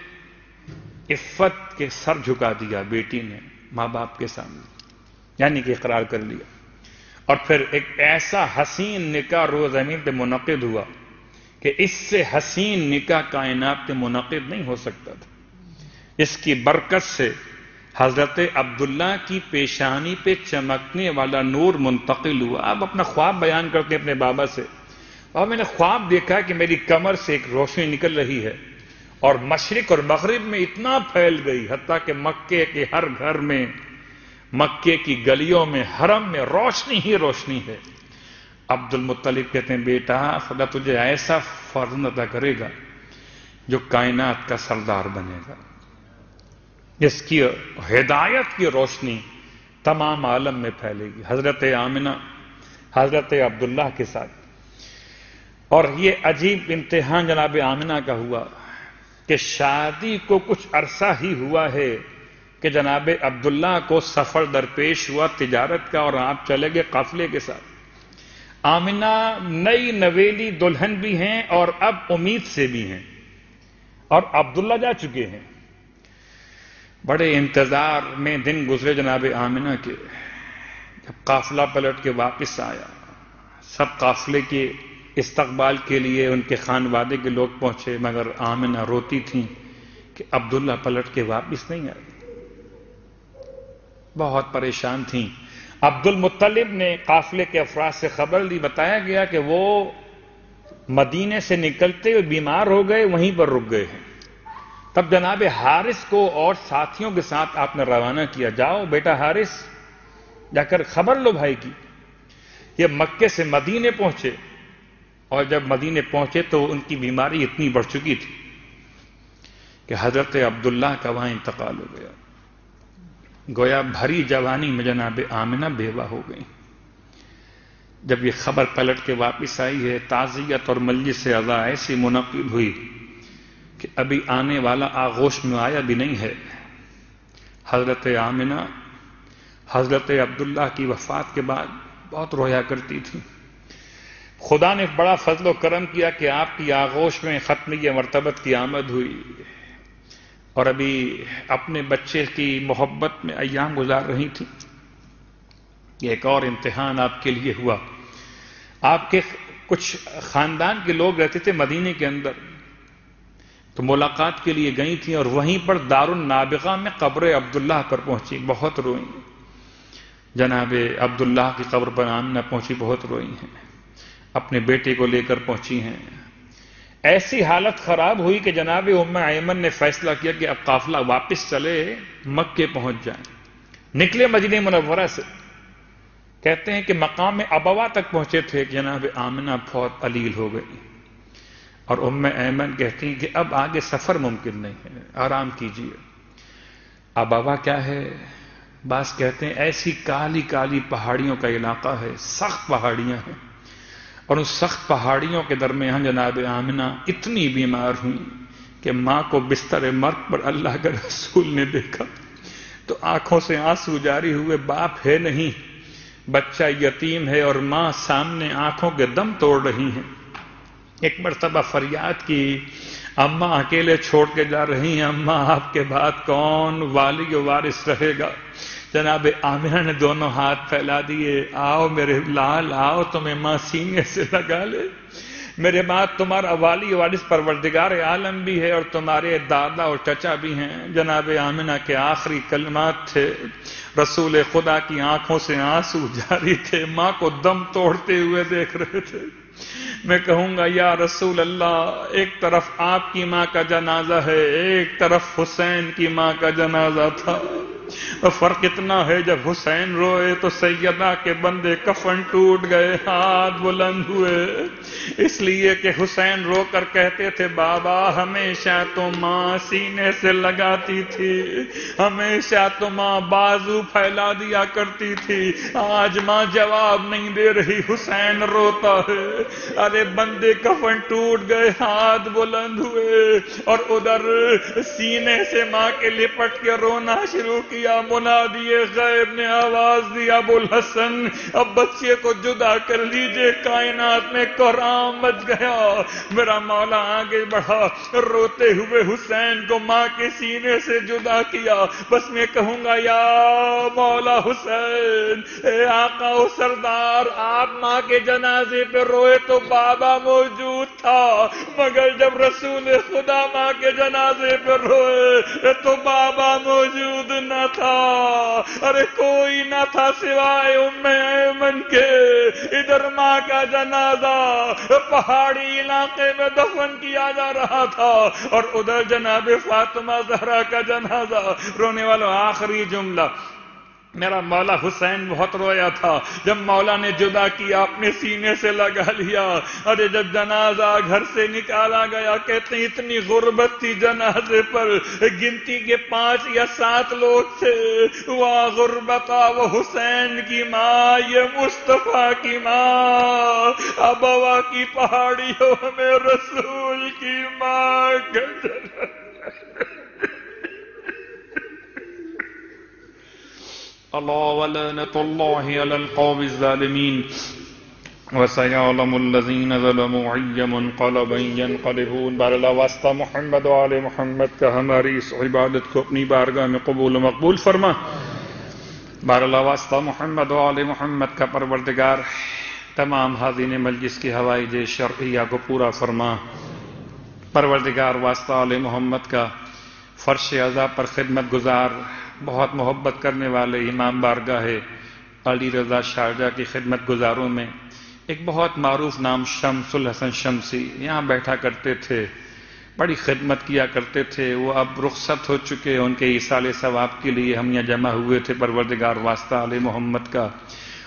عفت کے سر جھکا دیا بیٹی نے ماں باپ کے سامنے، یعنی کہ اقرار کر لیا۔ اور پھر ایک ایسا حسین نکاح روز زمین پہ منعقد ہوا کہ اس سے حسین نکاح کائنات میں منعقد نہیں ہو سکتا تھا۔ اس کی برکت سے حضرت عبداللہ کی پیشانی پہ چمکنے والا نور منتقل ہوا۔ آپ اپنا خواب بیان کرتے اپنے بابا سے، اور میں نے خواب دیکھا کہ میری کمر سے ایک روشنی نکل رہی ہے اور مشرق اور مغرب میں اتنا پھیل گئی حتیٰ کہ مکے کے ہر گھر میں، مکے کی گلیوں میں، حرم میں روشنی ہی روشنی ہے۔ عبد المطلب کہتے ہیں بیٹا خدا تجھے ایسا فرزند عطا کرے گا جو کائنات کا سردار بنے گا، جس کی ہدایت کی روشنی تمام عالم میں پھیلے گی۔ حضرت آمنہ حضرت عبداللہ کے ساتھ، اور یہ عجیب امتحان جناب آمنہ کا ہوا کہ شادی کو کچھ عرصہ ہی ہوا ہے کہ جناب عبداللہ کو سفر درپیش ہوا تجارت کا، اور آپ چلے گئے قافلے کے ساتھ۔ آمنہ نئی نویلی دلہن بھی ہیں اور اب امید سے بھی ہیں، اور عبداللہ جا چکے ہیں۔ بڑے انتظار میں دن گزرے جناب آمنہ کے، جب قافلہ پلٹ کے واپس آیا، سب قافلے کے استقبال کے لیے ان کے خانوادے کے لوگ پہنچے، مگر آمنہ روتی تھیں کہ عبداللہ پلٹ کے واپس نہیں آئے، بہت پریشان تھیں۔ عبد المطلب نے قافلے کے افراد سے خبر لی، بتایا گیا کہ وہ مدینے سے نکلتے ہوئے بیمار ہو گئے، وہیں پر رک گئے ہیں۔ تب جناب حارث کو اور ساتھیوں کے ساتھ آپ نے روانہ کیا، جاؤ بیٹا حارث، جا کر خبر لو بھائی کی۔ یہ مکے سے مدینے پہنچے، اور جب مدینے پہنچے تو ان کی بیماری اتنی بڑھ چکی تھی کہ حضرت عبداللہ کا وہاں انتقال ہو گیا. گویا بھری جوانی میں جناب آمنہ بیوہ ہو گئی. جب یہ خبر پلٹ کے واپس آئی ہے، تعزیت اور مجلس عزا ایسی منعقد ہوئی کہ ابھی آنے والا آغوش میں آیا بھی نہیں ہے. حضرت آمنہ حضرت عبداللہ کی وفات کے بعد بہت رویا کرتی تھی. خدا نے بڑا فضل و کرم کیا کہ آپ کی آغوش میں ختمیہ مرتبت کی آمد ہوئی اور ابھی اپنے بچے کی محبت میں ایام گزار رہی تھی. ایک اور امتحان آپ کے لیے ہوا. آپ کے کچھ خاندان کے لوگ رہتے تھے مدینے کے اندر، تو ملاقات کے لیے گئی تھیں اور وہیں پر دار النابغہ میں قبر عبداللہ پر پہنچی، بہت روئیں. جناب عبداللہ کی قبر پر آمنہ پہنچی، بہت روئی ہیں. اپنے بیٹے کو لے کر پہنچی ہیں. ایسی حالت خراب ہوئی کہ جناب ام ایمن نے فیصلہ کیا کہ اب قافلہ واپس چلے، مکے پہنچ جائیں. نکلے مدینہ منورہ سے. کہتے ہیں کہ مقام ابوا تک پہنچے تھے کہ جناب آمنہ بہت علیل ہو گئی، اور ام ایمن کہتی ہیں کہ اب آگے سفر ممکن نہیں ہے، آرام کیجیے. ابوا کیا ہے؟ بعض کہتے ہیں ایسی کالی کالی پہاڑیوں کا علاقہ ہے، سخت پہاڑیاں ہیں، اور ان سخت پہاڑیوں کے درمیان جناب آمنہ اتنی بیمار ہوئی کہ ماں کو بستر مرگ پر اللہ کے رسول نے دیکھا تو آنکھوں سے آنسو جاری ہوئے. باپ ہے نہیں، بچہ یتیم ہے، اور ماں سامنے آنکھوں کے دم توڑ رہی ہیں. ایک مرتبہ فریاد کی، اماں اکیلے چھوڑ کے جا رہی ہیں، اماں آپ کے بعد کون والی و وارث رہے گا؟ جناب آمنہ نے دونوں ہاتھ پھیلا دیے، آؤ میرے لال آؤ، تمہیں ماں سینے سے لگا لے. میرے بعد تمہارا والی وارث پروردگار عالم بھی ہے اور تمہارے دادا اور چچا بھی ہیں. جناب آمنہ کے آخری کلمات تھے. رسول خدا کی آنکھوں سے آنسو جاری تھے، ماں کو دم توڑتے ہوئے دیکھ رہے تھے. میں کہوں گا یا رسول اللہ، ایک طرف آپ کی ماں کا جنازہ ہے، ایک طرف حسین کی ماں کا جنازہ تھا. فرق اتنا ہے جب حسین روئے تو سیدہ کے بندے کفن ٹوٹ گئے، ہاتھ بلند ہوئے، اس لیے کہ حسین رو کر کہتے تھے بابا ہمیشہ تو ماں سینے سے لگاتی تھی، ہمیشہ تو ماں بازو پھیلا دیا کرتی تھی، آج ماں جواب نہیں دے رہی، حسین روتا ہے. ارے بندے کفن ٹوٹ گئے، ہاتھ بلند ہوئے، اور ادھر سینے سے ماں کے لپٹ کے رونا شروع کیا. منادی غیب نے آواز دی ابو الحسن اب بچے کو جدا کر لیجئے، کائنات میں قرآن مچ گیا. میرا مولا آگے بڑھا، روتے ہوئے حسین کو ماں کے سینے سے جدا کیا. بس میں کہوں گا یا مولا حسین، اے آقا و سردار، آپ ماں کے جنازے پہ روئے تو بابا موجود تھا، مگر جب رسول خدا ماں کے جنازے پہ روئے تو بابا موجود نہ تھا. ارے کوئی نہ تھا سوائے ام ایمن کے. ادھر ماں کا جنازہ پہاڑی علاقے میں دفن کیا جا رہا تھا اور ادھر جناب فاطمہ زہرا کا جنازہ. رونے والوں آخری جملہ، میرا مولا حسین بہت رویا تھا. جب مولا نے جدا کیا اپنے سینے سے لگا لیا. ارے جب جنازہ گھر سے نکالا گیا، کہتے ہیں اتنی غربت تھی جنازے پر، گنتی کے 5 یا 7 لوگ تھے. واہ غربتا وہ حسین کی ماں، یہ مصطفیٰ کی ماں، ابوا کی پہاڑیوں میں رسول کی ماں کا اللہ ولعنۃ اللہ علی القوم الظالمین وسيعلم الذين ظلموا أي منقلب ينقلبون. بار اللہ واسطہ محمد و آل محمد کا ہماری اس عبادت کو اپنی بارگاہ میں قبول و مقبول فرما. بار اللہ واسطہ محمد و آل محمد کا پروردگار تمام حاضرین مجلس کی حوائج شرعیہ کو پورا فرما. پروردگار واسطہ آل محمد کا فرش عزا پر خدمت گزار بہت محبت کرنے والے امام بارگاہ علی رضا شارجہ کی خدمت گزاروں میں ایک بہت معروف نام شمس الحسن شمسی یہاں بیٹھا کرتے تھے، بڑی خدمت کیا کرتے تھے. وہ اب رخصت ہو چکے، ان کے ایصال ثواب کے لیے ہم یہاں جمع ہوئے تھے. پروردگار واسطہ علی محمد کا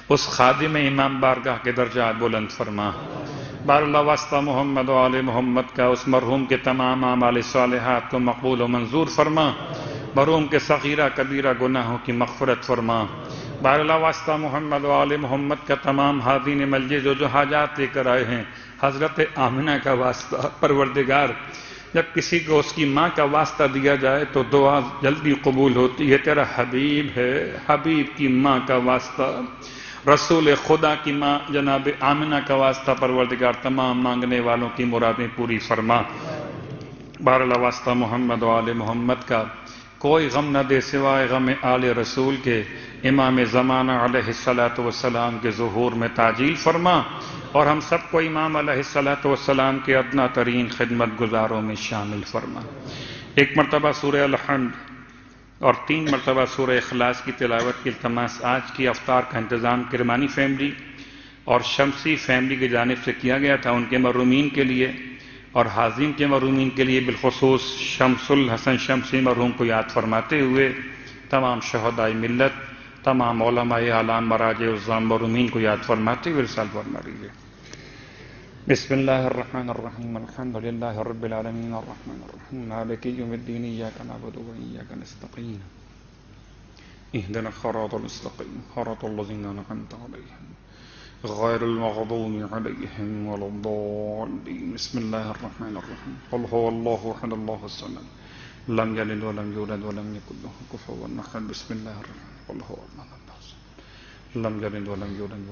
اس خادم امام بارگاہ کے درجات بلند فرما۔ بار اللہ واسطہ محمد و آل محمد کا اس مرحوم کے تمام اعمال صالحات کو مقبول و منظور فرما، مرحوم کے صغیرہ کبیرہ گناہوں کی مغفرت فرما۔ بار اللہ واسطہ محمد و آل محمد کا تمام حاضرین مجلس جو حاجات لے کر آئے ہیں، حضرت آمنہ کا واسطہ پروردگار، جب کسی کو اس کی ماں کا واسطہ دیا جائے تو دعا جلدی قبول ہوتی ہے۔ تیرا حبیب ہے، حبیب کی ماں کا واسطہ، رسول خدا کی ماں جناب آمنہ کا واسطہ پروردگار تمام مانگنے والوں کی مرادیں پوری فرما۔ بار اللہ واسطہ محمد و آل محمد کا کوئی غم نہ دے سوائے غم آل رسول کے، امام زمانہ علیہ الصلوۃ والسلام کے ظہور میں تعجیل فرما، اور ہم سب کو امام علیہ الصلوۃ والسلام کے ادنا ترین خدمت گزاروں میں شامل فرما۔ ایک مرتبہ سورہ الحمد اور 3 مرتبہ سورہ اخلاص کی تلاوت کی التماس آج کی افطار کا انتظام کرمانی فیملی اور شمسی فیملی کی جانب سے کیا گیا تھا، ان کے مرحومین کے لیے اور حاضرین کے مرحومین کے لیے، بالخصوص شمس الحسن شمسی مرحوم کو یاد فرماتے ہوئے تمام شہدائے ملت، تمام علماء اعلام مراجع الزام مرحومین کو یاد فرماتے ہوئے ارسال فرما لیجیے۔ بسم اللہ الرحمن الرحیم، الحمد للہ رب العالمین الرحمن الرحیم مالک یوم الدین، ایاک نعبد و ایاک نستعین، اہدنا الصراط المستقیم صراط الذین انعمت علیہم غیر المغضوب علیہم ولا الضالین۔ بسم اللہ الرحمن الرحیم، قل هو اللہ احد اللہ الصمد لم یلد ولم یولد ولم یکن له کفوا احد۔ بسم اللہ الرحمن، قل هو اللہ احد لم یلد ولم یولد